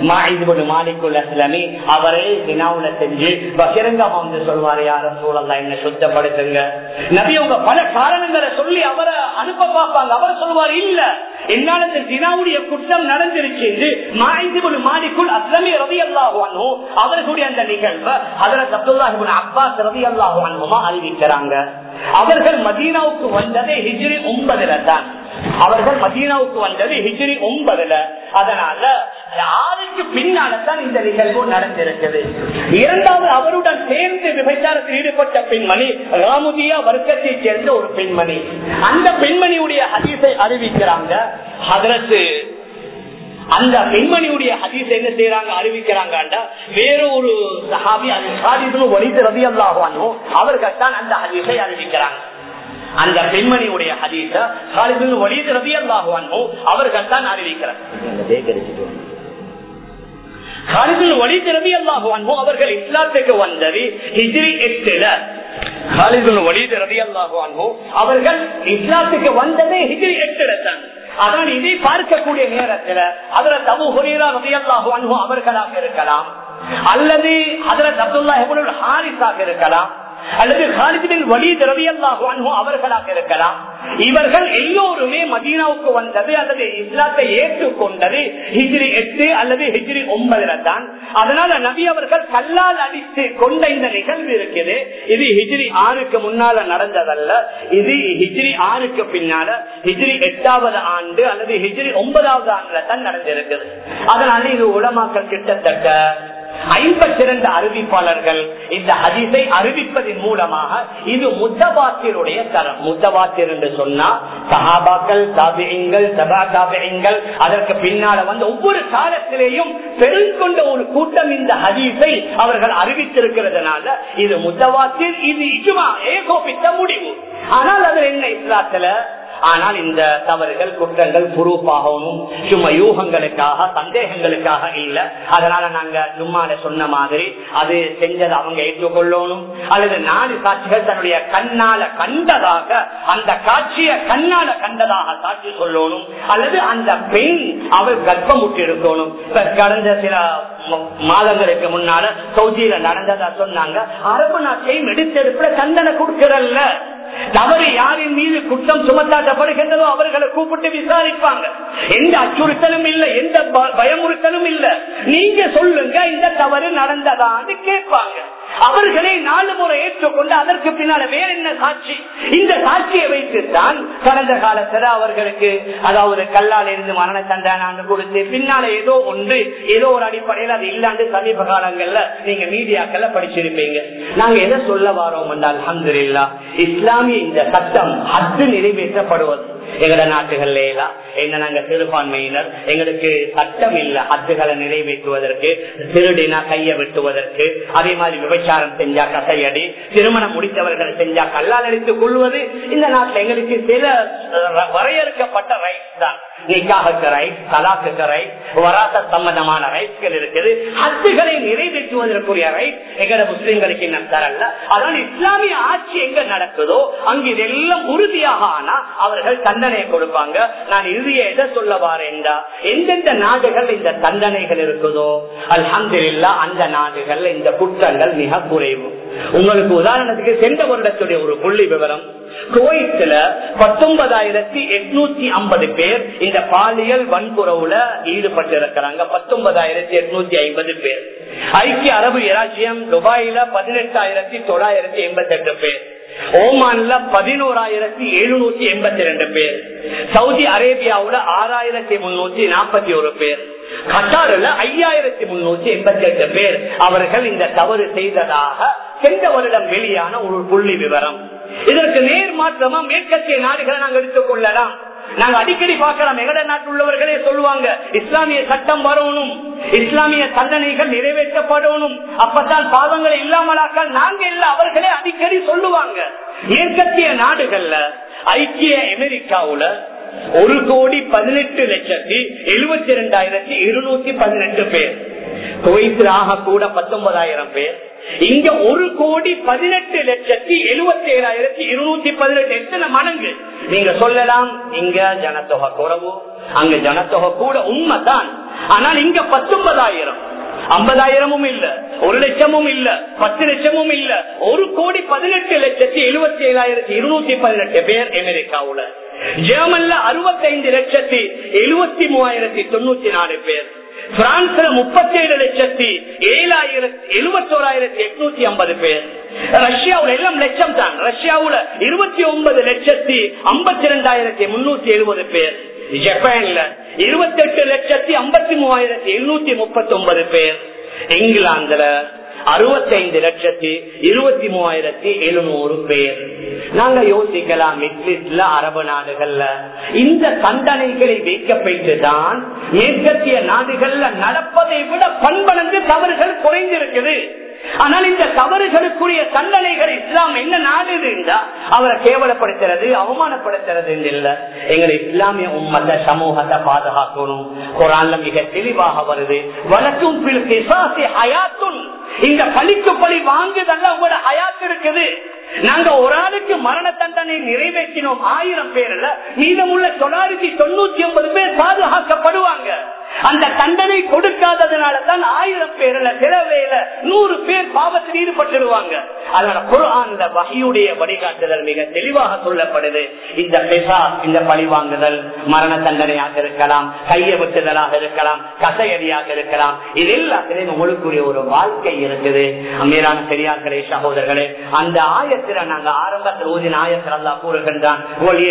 அவரே தினாவுல செஞ்சு பகிரங்கமா வந்து சொல்வாரு, யார சூழல்லாம் என்ன சுத்தப்படுத்துங்க. நபி அவங்க பல காரணங்களை சொல்லி அவரை அனுப்ப பார்ப்பாங்க. அவர் சொல்வார், இல்ல என்னால இந்த தினாவுடைய குற்றம் நடந்துருச்சு என்று மாலிக்குல் அஸ்லமி ரலியல்லாஹு அன்ஹு அவர்களுடைய அந்த நிகழ்வு ஹஜ்ரத் அப்துல்லாஹ் இப்னு அப்பாஸ் ரலியல்லாஹு அன்ஹுமா அறிவிக்கிறாங்க. அவர்கள் மதீனாவுக்கு வந்ததே ஹிஜ்ரி 9ல தான். அவர்கள் மதீனாவுக்கு வந்தது ஹிஜ்ரி 9ல. அதனால 6க்கு பின்னால்தான் இந்த நிகழ்வு நடந்திருக்கிறது. இரண்டாவது, அவருடன் சேர்ந்து விபச்சாரத்தில் ஈடுபட்ட பெண்மணி ராமுதியா வர்க்கத்தை சேர்ந்த ஒரு பெண்மணி. அந்த பெண்மணியுடைய ஹதீஸை அறிவிக்கிறாங்க. ஹஜ்ரத் அந்த பெண்மணியுடைய ஹதீஸ் என்ன செய்யறாங்க, அறிவிக்கிறாங்க. வேற ஒரு சஹாபி வலிது ரலியல்லாஹு அன்ஹு அவர்கள் தான் அந்த ஹதீஸை அறிவிக்கிறாங்க. அந்த பெண்மணியுடைய ஹதீஸ வலிது ரலியல்லாஹு அன்ஹு அவர்கள் தான் அறிவிக்கிறாங்க. வலிது ரலியல்லாஹு அன்ஹு அவர்கள் இஸ்லாத்துக்கு வந்தது ஹிஜ்ரி 8ல. வலிது ரலியல்லாஹு அன்ஹு அவர்கள் இஸ்லாத்துக்கு வந்ததே ஹிஜ்ரி 8ல தான். அதனால் இதை பார்க்கக்கூடிய நேரத்தில் ஹஜ்ரத் அபூ ஹுரைரா ரலியல்லாஹு அன்ஹு அவர்களாக இருக்கலாம், அல்லது ஹஜ்ரத் அப்துல்லாஹ் இப்னு ஹாரிஸாக இருக்கலாம், அல்லது காலித் பின் வலீத் ரலியல்லாஹு அன்ஹு அவர்களாக இருக்கலாம். இவர்கள் எல்லோருமே மதீனாவுக்கு வந்தது அல்லது இஸ்லாத்தை ஏற்றுக்கொண்டது ஹிஜ்ரி 8 அல்லது ஹிஜ்ரி 9 தான். அதனால நபி அவர்கள் கல்லால் அடித்து கொண்ட இந்த நிகழ்வு இருக்குது, இது ஹிஜ்ரி 6க்கு முன்னால நடந்ததல்ல. இது ஹிஜ்ரி 6க்கு பின்னால ஹிஜ்ரி 8வது ஆண்டு அல்லது ஹிஜ்ரி 9வது ஆண்டுல தான் நடந்திருக்குது. அதனால இது உலமாக்கள் கிட்டத்தட்ட 52 அறிவிப்பாளர்கள் இந்த ஹதீஸை அறிவிப்பதன் மூலமாக இது முத்தவாத்திருடைய தரம். முத்தவாத்திர் என்று சொன்னா சஹாபாக்கள், தாபிஈன்கள், தபா தாபிஈன்கள், அதற்கு பின்னால வந்து ஒவ்வொரு காலத்திலேயும் பெருங்கொண்ட ஒரு கூட்டம் இந்த ஹதீஸை அவர்கள் அறிவித்திருக்கிறதுனால இது முத்தவாத்திர், இது இஜ்மா, ஏகோபித்த முடிவு. ஆனால் அது என்ன இஸ்லாத்துல? ஆனால் இந்த தவறுகள், குற்றங்கள் புரூஃபாகவும் சும்மா யூகங்களுக்காக, சந்தேகங்களுக்காக இல்ல. அதனால நாங்க சும்மால சொன்ன மாதிரி அது செஞ்சது அவங்க ஏற்றுக்கொள்ளணும், அல்லது 4 சாட்சிகள் தன்னுடைய கண்ணால கண்டதாக, அந்த காட்சியை கண்ணால கண்டதாக சாட்சி சொல்லணும், அல்லது அந்த பெண் அவள் கர்ப்பமுற்று இருக்கணும். கடந்த சில மாதங்களுக்கு முன்னால சவுதியில நடந்ததா சொன்னாங்க. அரபு நாட்டையும் எடுத்தெடுப்புல தண்டனை கொடுக்கிறல்ல, தவறு யாரின் மீது குற்றம் சுமத்தாட்டப்படுகின்றதோ அவர்களை கூப்பிட்டு விசாரிப்பாங்க. எந்த அச்சுறுத்தலும் இல்ல, எந்த பயமுறுத்தலும் இல்ல. நீங்க சொல்லுங்க இந்த தவறு நடந்ததான்னு கேட்பாங்க. அவர்களை 4 முறை ஏற்றுக்கொண்டு அதற்கு பின்னால வேற என்ன சாட்சி? இந்த சாட்சியை வைத்துத்தான் கடந்த காலத்துல அவர்களுக்கு அதாவது கல்லால் இருந்து மரண தண்டனை கொடுத்து பின்னால ஏதோ ஒன்று ஏதோ ஒரு அடிப்படையில் அது இல்லாண்டு சமீப காலங்கள்ல நீங்க மீடியாக்கள்ல படிச்சிருப்பீங்க. நாங்க எதை சொல்ல வாரோம் என்றால், அல்ஹம்துலில்லாஹ் இஸ்லாமிய இந்த சட்டம் ஹஜ் நிறைவேற்றப்படுவது எங்கட நாட்டுகள்ல எல்லாம் என்ன, நாங்க சிறுபான்மையினர், எங்களுக்கு சட்டம் இல்ல ஹஜ்ஜுகளை நிறைவேற்றுவதற்கு, திருடினா கைய வெட்டுவதற்கு, அதே மாதிரி விபச்சாரம் செஞ்சா கசையடி, திருமணம் முடித்தவர்கள் செஞ்சா கல்லால் அடித்துக் கொள்வது இந்த நாட்டில் எங்களுக்கு சில வரையறுக்கப்பட்ட ரைட்ஸ் தான். நிக்காஹுக்கு ரைட், தலாக்குக்கு ரைட், வராச சம்பந்தமான ரைட்ஸ்கள் இருக்குது. ஹஜ்ஜுகளை நிறைவேற்றுவதற்குரிய ரைட் எங்கட முஸ்லிம்களுக்கு இன்னும் தரல. அதனால் இஸ்லாமிய ஆட்சி எங்க நடக்குதோ அங்கு இதெல்லாம் உறுதியாக ஆனா அவர்கள் தண்டனை கொடுப்பாங்க. நான் இறுதியை எதை சொல்ல வாரேன்டா, எந்தெந்த நாடுகள் இந்த தண்டனைகள் இருக்குதோ அல்ஹம்துலில்லாஹ் அந்த நாடுகள் இந்த குற்றங்கள் மிக குறைவு. உங்களுக்கு உதாரணத்துக்கு சென்ற வருடத்துடைய ஒரு புள்ளி விவரம், குவைத்துல 19,850 பேர் இந்த பாலியல் வன்புறவுல ஈடுபட்டு இருக்கிறாங்க. 19,850 பேர். ஐக்கிய அரபு இராச்சியம் துபாயில 18,988 பேர். ஓமான்ல 11,782 பேர். சவுதி அரேபியாவுல 6,341 பேர். கட்டாரில் 5,388 பேர் அவர்கள் இந்த தவறு செய்ததாக சென்ற வருடம் வெளியான ஒரு புள்ளி விவரம். இதற்கு நேர் மாற்றமா மேற்கத்திய நாடுகளை நாங்கள் எடுத்துக் கொள்ளலாம். நாங்க அடிக்கடி பார்க்கலாம், எங்கட நாட்டில் உள்ளவர்களே சொல்லுவாங்க இஸ்லாமிய சட்டம் வரணும், இஸ்லாமிய தண்டனைகள் நிறைவேற்றப்படணும், அப்பதான் பாவங்களை இல்லாமலாக்க. நாங்க இல்ல, அவர்களே அடிக்கடி சொல்லுவாங்க. மேற்கத்திய நாடுகள்ல ஐக்கிய அமெரிக்காவுல 1,18,72,218 பேர். குவைத்திலாக கூட 19,000 பேர். இங்க 1,18,77,218 எத்தனை மடங்கு நீங்க சொல்லலாம். இங்க ஜனத்தொகை குறவு, அங்க ஜனத்தொகை கூட, உண்மைதான். ஆனால் இங்க 19,000, 50,000 இல்ல, 1,00,000 இல்ல, 10,00,000 இல்ல, 1,18,77,218 பேர் அமெரிக்காவுல. ஜெர்மன்ல 65,73,094 பேர். பிரான்ஸ்ல 37,71,850 பேர். ரஷ்யாவுல எல்லாம் லட்சம் தான். ரஷ்யாவுல 29,52,370 பேர். ஜப்பான்ல 28,53,739 பேர். இங்கிலாந்துல 65,23,700 பேர். நாங்க யோசிக்கலாம், மிட்லிஸ்ட்ல அரபு நாடுகள்ல இந்த தண்டனைகளை வைக்கப்பட்டுதான் மேற்கத்திய நாடுகள்ல நடப்பதை விட பண்பனந்து தவறுகள் குறைந்திருக்குது. ஆனால் இந்த தவறுகளுக்குரிய தண்டனைகள் இஸ்லாம் என்ன நாடுது என்றால் அவரை கேவலப்படுத்துறது, அவமானப்படுத்துறது இல்ல. எங்களை இஸ்லாமிய உம்மத்தை சமூகத்தை பாதுகாக்கணும். குர்ஆன்ல மிக தெளிவாக வருது, வலக்கும் ஃபில் கிஸாஸி ஹயாத்துன். இந்த பழிக்கு பழி வாங்குதல்ல உங்களோட ஹயாத் இருக்குது. நாங்க ஒரு ஆளுக்கு மரண தண்டனை நிறைவேற்றினோம் 1000 பேர்ல, மீதமுள்ள 999 பேர் பாதுகாக்கப்படுவாங்க. அந்த தண்டனை கொடுக்காததுனால தான் 1000 பேர்ல சிலவேல 100 பேர் பாவத்தில் ஈடுபட்டுருவாங்க. அதனால குர்ஆன்ல வஹீயுடைய வழிகாட்டுதல் மிக தெளிவாக சொல்லப்படுது. இந்த கிஸாஸ், இந்த பழி வாங்குதல் மரண தண்டனையாக இருக்கலாம், கையை வெட்டுதலாக இருக்கலாம், கசையடியாக இருக்கலாம். இது எல்லாத்திலையும் உங்களுக்குரிய ஒரு வாழ்க்கை இருக்குது. அமீரான பெரியார்களே, சகோதரர்களே, அந்த ஆயத்துல நாங்க ஆரம்பத்தில் ஓதின ஆயத்தில் அல்லாஹ் கூறுகின்றான்,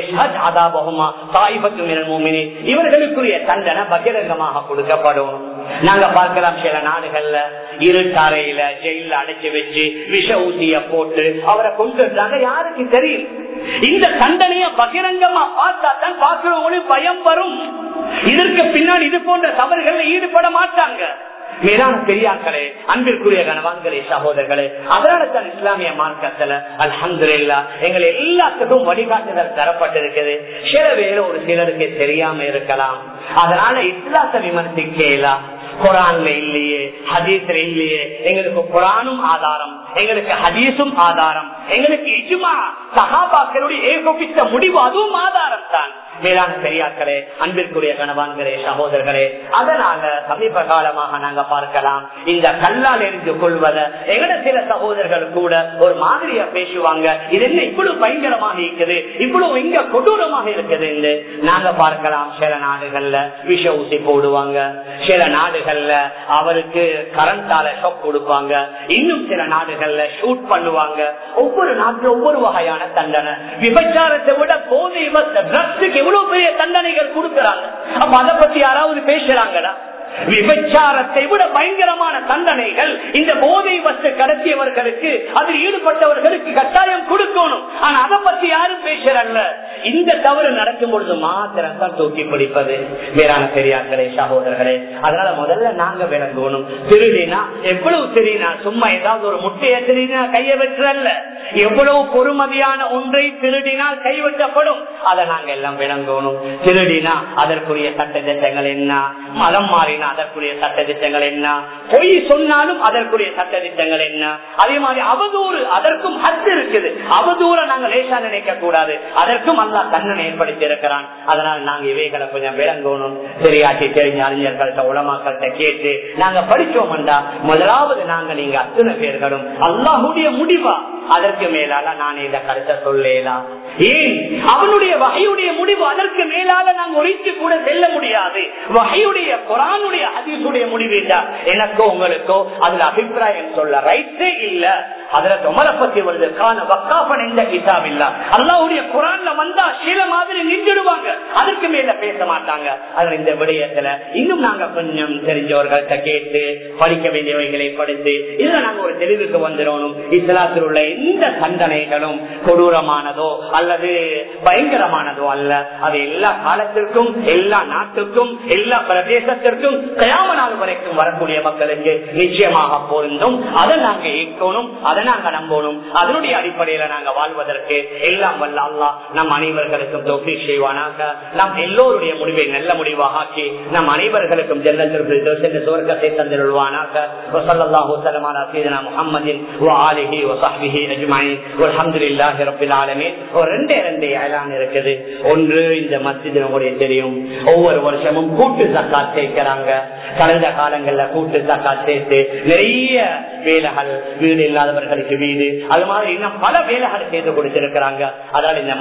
இவர்களுக்குரிய தண்டனை பகிரங்கமாக கொடுக்கப்படும். நாங்க பார்க்கலாம் சில நாடுகள்ல இருட்டறையில ஜெயில அடைச்சு வச்சு விஷ ஊசிய போட்டு அவரை கொண்டு யாருக்கு தெரியும்? இந்த தண்டனைய பகிரங்கமா பார்த்தா தான் பார்க்கிறவங்களுக்கு பயம் வரும். இதற்கு பின்னாடி இது போன்ற தவறுகள் ஈடுபட மாட்டாங்க. மேலான பெரியார்களே, அன்பிற்குரிய கணவான்களே, சகோதரர்களே, அதனால தான் இஸ்லாமிய மார்க்கத்துல அல்ஹம்துலில்லாஹ் எங்களை எல்லாத்துக்கும் வழிகாட்டுதல் தரப்பட்டிருக்குது. சில வேளை ஒரு சிலருக்கு தெரியாம இருக்கலாம். அதனால இஸ்லாத்தை விமர்சிக்கலாம். குர்ஆன்ல இல்லையே, ஹதீஸ்ல இல்லையே. எங்களுக்கு குர்ஆனும் ஆதாரம், எங்களுக்கு ஹதீஸும் ஆதாரம், எங்களுக்கு இஜ்மா சஹாபாக்களுடைய ஏகோபித்த முடிவு அதுவும் ஆதாரம் தான். மேலான பெரியார்களே, அன்பிற்குரிய கணவான்களே, சகோதரர்களே, அதனால சமீப காலமாக நாங்க பார்க்கலாம், இந்த கல்லால் எரிந்து கொள்வத எங்கட சில சகோதரர்கள் கூட ஒரு மாதிரியா பேசுவாங்க. இது என்ன இவ்வளவு பயங்கரமாக இருக்குது, இவ்வளவு இங்க கொடூரமாக இருக்குது என்று நாங்க பார்க்கலாம். சில நாடுகள்ல விஷ ஊசி போடுவாங்க, சில நாடுகள்ல அவருக்கு கரண்டால ஷாக் கொடுப்பாங்க, இன்னும் சில நாடுகள்ல ஷூட் பண்ணுவாங்க. ஒவ்வொரு நாட்டிலும் ஒவ்வொரு வகையான தண்டனை. விபச்சாரத்தை விட போதை ட்ரக்ஸுக்கு எவ்வளவு பெரிய தண்டனைகள் கொடுக்கிறாங்க. அப்ப அதை பத்தி யாராவது பேசுறாங்கடா? விபச்சாரத்தை விட பயங்கரமான தண்டனைகள் இந்த போதை வஸ்து கடத்தியவர்களுக்கு, அதில் ஈடுபட்டவர்களுக்கு கட்டாயம் கொடுக்கணும். ஆனா அதை பத்தி யாரும் பேசுறாங்க? இந்த தவறு நடக்கும் பொழுது மாத்திரம் தான் தூக்கி பிடிப்பது. வேறான பெரியார்களே, சகோதரர்களே, அதனால முதல்ல நாங்க விளங்கணும். திருடினா எவ்வளவு திருடினா, சும்மா ஏதாவது ஒரு முட்டையை திருடினா கையை வெற்றல்ல. எவ்வளவு பொறுமதியான ஒன்றை திருடினால் கைவிட்டப்படும். அதை நாங்க எல்லாம் விளங்கணும். திருடினா அதற்குரிய சட்ட திட்டங்கள் என்ன, மதம் மாறினா அதற்குரிய சட்ட திட்டங்கள் என்ன, பொய் சொன்னாலும் அதற்குரிய சட்ட திட்டங்கள் என்ன, அதே மாதிரி அவதூறு, அதற்கும் ஹத்து இருக்குது. அவதூற நாங்க லேசா நினைக்க கூடாது, அதற்கும் அல்லாஹ் தண்டனை ஏற்படுத்தி இருக்கிறான். அதனால நாங்க இவைகளை கொஞ்சம் விளங்கணும். தெரியாட்டி தெரிஞ்ச அறிஞர்கள்ட்ட உலமாக்கள்கிட்ட கேட்டு நாங்க படிச்சோம்டா, முதலாவது நாங்க நீங்க அத்தனை பேர்களும் அல்லாஹுடைய முடிவா, அதற்கு மேலால நான் இந்த கருத்தை சொல்லலாம். ஏன் அவனுடைய வகையுடைய முடிவு அதற்கு மேலால நாங்க ஒழித்து கூட செல்ல முடியாது. வகையுடைய குர்ஆனுடைய ஹதீஸுடைய முடிவு இல்ல. எனக்கோ உங்களுக்கோ அதுல அபிப்பிராயம் சொல்ல ரைட்டே இல்ல. ஹஜ்ரத் உமரை பத்தி வருது, கான வக்காஃபன் இந்த கிதாப் இல்ல. அல்லாஹ்வுடைய குர்ஆன்ல வந்தா சில மாதிரி நின்றுடுவாங்க, அதற்கு மேல பேச மாட்டாங்க. அதுல இந்த விடயத்துல இன்னும் நாங்க கொஞ்சம் தெரிஞ்சவர்கள்ட்ட கேட்டு படிக்க வேண்டியவைகளை படித்து இதுல நாங்க ஒரு தெளிவுக்கு வந்துடணும். இஸ்லாத்தில் உள்ள எந்த தண்டனைகளும் கொடூரமானதோ அல்லது பயங்கரமானதோ அல்ல. அது எல்லா காலத்திற்கும், எல்லா நாட்டுக்கும், எல்லா பிரதேசத்திற்கும் கியாமத் நாள் வரைக்கும் வரக்கூடிய மக்களுக்கு நிச்சயமாக பொருந்தும். அதை நாங்க ஏற்கணும், அதை நாங்க நம்பணும். அதனுடைய அடிப்படையில நாங்க வாழ்வதற்கு எல்லாம் வல்ல அல்லாஹ் நம் அனைவர்களுக்கும் தௌஃபீக் செய்வானாக. நம் எல்லோருடைய முடிவை நல்ல முடிவாக ஆக்கி நம் அனைவர்களுக்கும் ஜன்னத்துல் சுவர்க்கத்தை தந்திருவானாக. வஸல்லல்லாஹு வஸல்லம் அலா சய்யிதினா முஹம்மதின் வ ஆலிஹி வ ஸஹ்பிஹி அஜ்மஈன். வல்ஹம்துலில்லாஹி ரப்பில் ஆலமீன். ஒரு ரெண்டு ஏலான் இருக்குது. ஒன்று, இந்த மஸ்ஜித் நம்முடைய தெரியும், ஒவ்வொரு வருஷமும் கூட்டு ஸகாத் சேர்க்கிறாங்க. கடந்த காலங்கள்ல கூட்டு ஸகாத் சேர்த்து நிறைய வேலைகள், வீடு இல்லாதவர்களுக்கு வீடு, அது மாதிரி இன்னும் பல வேலைகள் செய்து கொடுத்திருக்கிறாங்க. அதனால இந்த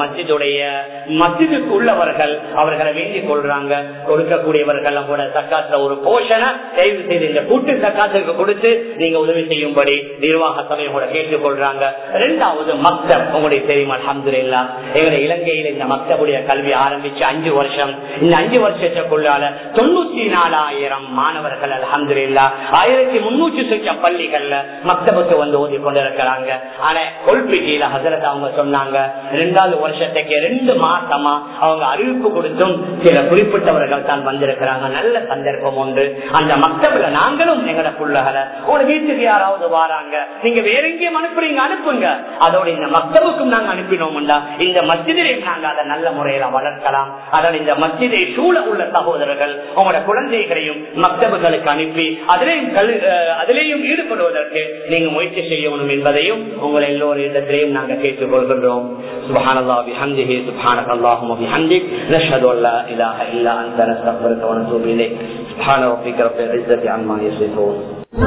மஸ்ஜிதுக்கு உள்ளவர்கள் அவர்களை வேண்டிக் கொள்றாங்க, கொடுக்கக்கூடியவர்கள் கூட ஸகாத்ல ஒரு போஷனை தயவு செய்து இந்த கூட்டு ஸகாத்துக்கு கொடுத்து நீங்க உதவி செய்யும்படி நிர்வாக சபையை கூட கேட்டுக் கொள்றாங்க. இரண்டாவது, மக்தப் உங்களுக்கு தெரியும், அல்ஹம்துலில்லாஹ் எங்களுடைய இலங்கையில் இந்த மக்தபுடைய கல்வி ஆரம்பிச்சு 5 வருஷம். இந்த 5 வருஷத்துக்குள்ளால 94,000 மாணவர்கள் அல்ஹம்துலில்லாஹ் 1300 பள்ளிகள்ல மக்தபுக்கு வந்து ஓதி கொண்டு வந்திருக்கிறாங்க. ஆனா கொல்பிட்டியில ஹசரத் அவங்க சொன்னாங்க 2வது வருஷத்துக்கு 2 மாசமா அவங்க அறிவிப்பு கொடுத்தும் சில குறிப்பிட்டவர்கள் தான் வந்திருக்கிறாங்க. நல்ல சந்தர்ப்பம் உண்டு. அந்த மக்தபில நாங்களும் எங்கட புள்ளகளை ஒரு வீட்டுக்கு யாராவது வாராங்க, நீங்க வேற எங்கேயும் அனுப்புறீங்க அனுப்புங்க, அதோட இந்த மக்தபுக்கும் நாங்க அனுப்பினோம்டா இந்த மஸ்ஜிதிலையும் நாங்க அதை நல்ல முறையில வளர்க்கலாம். அதனால் இந்த மஸ்ஜிதை சூழ உள்ள சகோதரர்கள் உங்களோட குழந்தைகளையும் மக்தபுகளுக்கு அனுப்பி அதிலேயும் ஈடுபடுவதற்கு நீங்க முயற்சி செய்யணும் என்பதையும் உங்களை எல்லோரும் இடத்திலையும் நாங்கள் கேட்டுக்கொள்கின்றோம். சுப்ஹானல்லாஹி வ பிஹம்திஹி சுப்ஹானக்கல்லாஹும்ம வ பிஹம்திக் நஷ்ஹது அன் லா இலாஹ இல்லா அன்த நஸ்தக்ஃபிருக வ நத்தூபு இலைக். சுப்ஹான ரப்பிக ரப்பில் இஸ்ஸத்தி அம்மா யசிஃபூன்.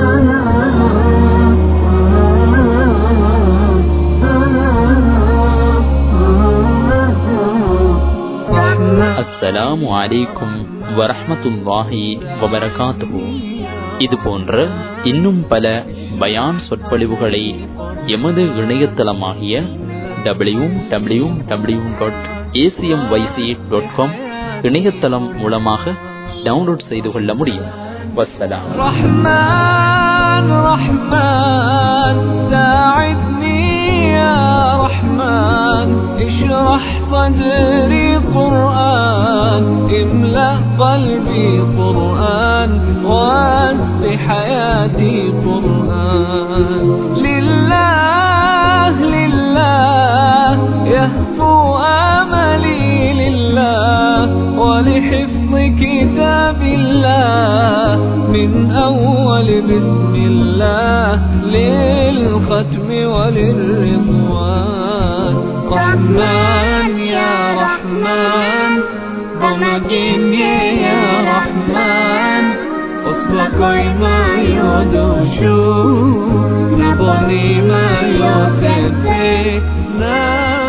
அஸ்ஸலாமு அலைக்கும் வரஹ்மத்துல்லாஹி வபரகாத்துஹு. இது போன்ற இன்னும் பல பயான் சொற்பொழிவுகளை எமது இணையதளமாகிய www.acmyc.com இணையதளம் மூலமாக டவுன்லோட் செய்து கொள்ள முடியும். வஸ்ஸலாம். اشرح صدري قرآن املأ قلبي قرآن واسع حياتي قرآن لله لله يهفو آملي لله ولحفظ كتاب الله من أول بسم الله للختم وللرضوان. رحمن يا رحمن رمضان يا رحمن أصلكوي ما يدوشو نبني ما يوسف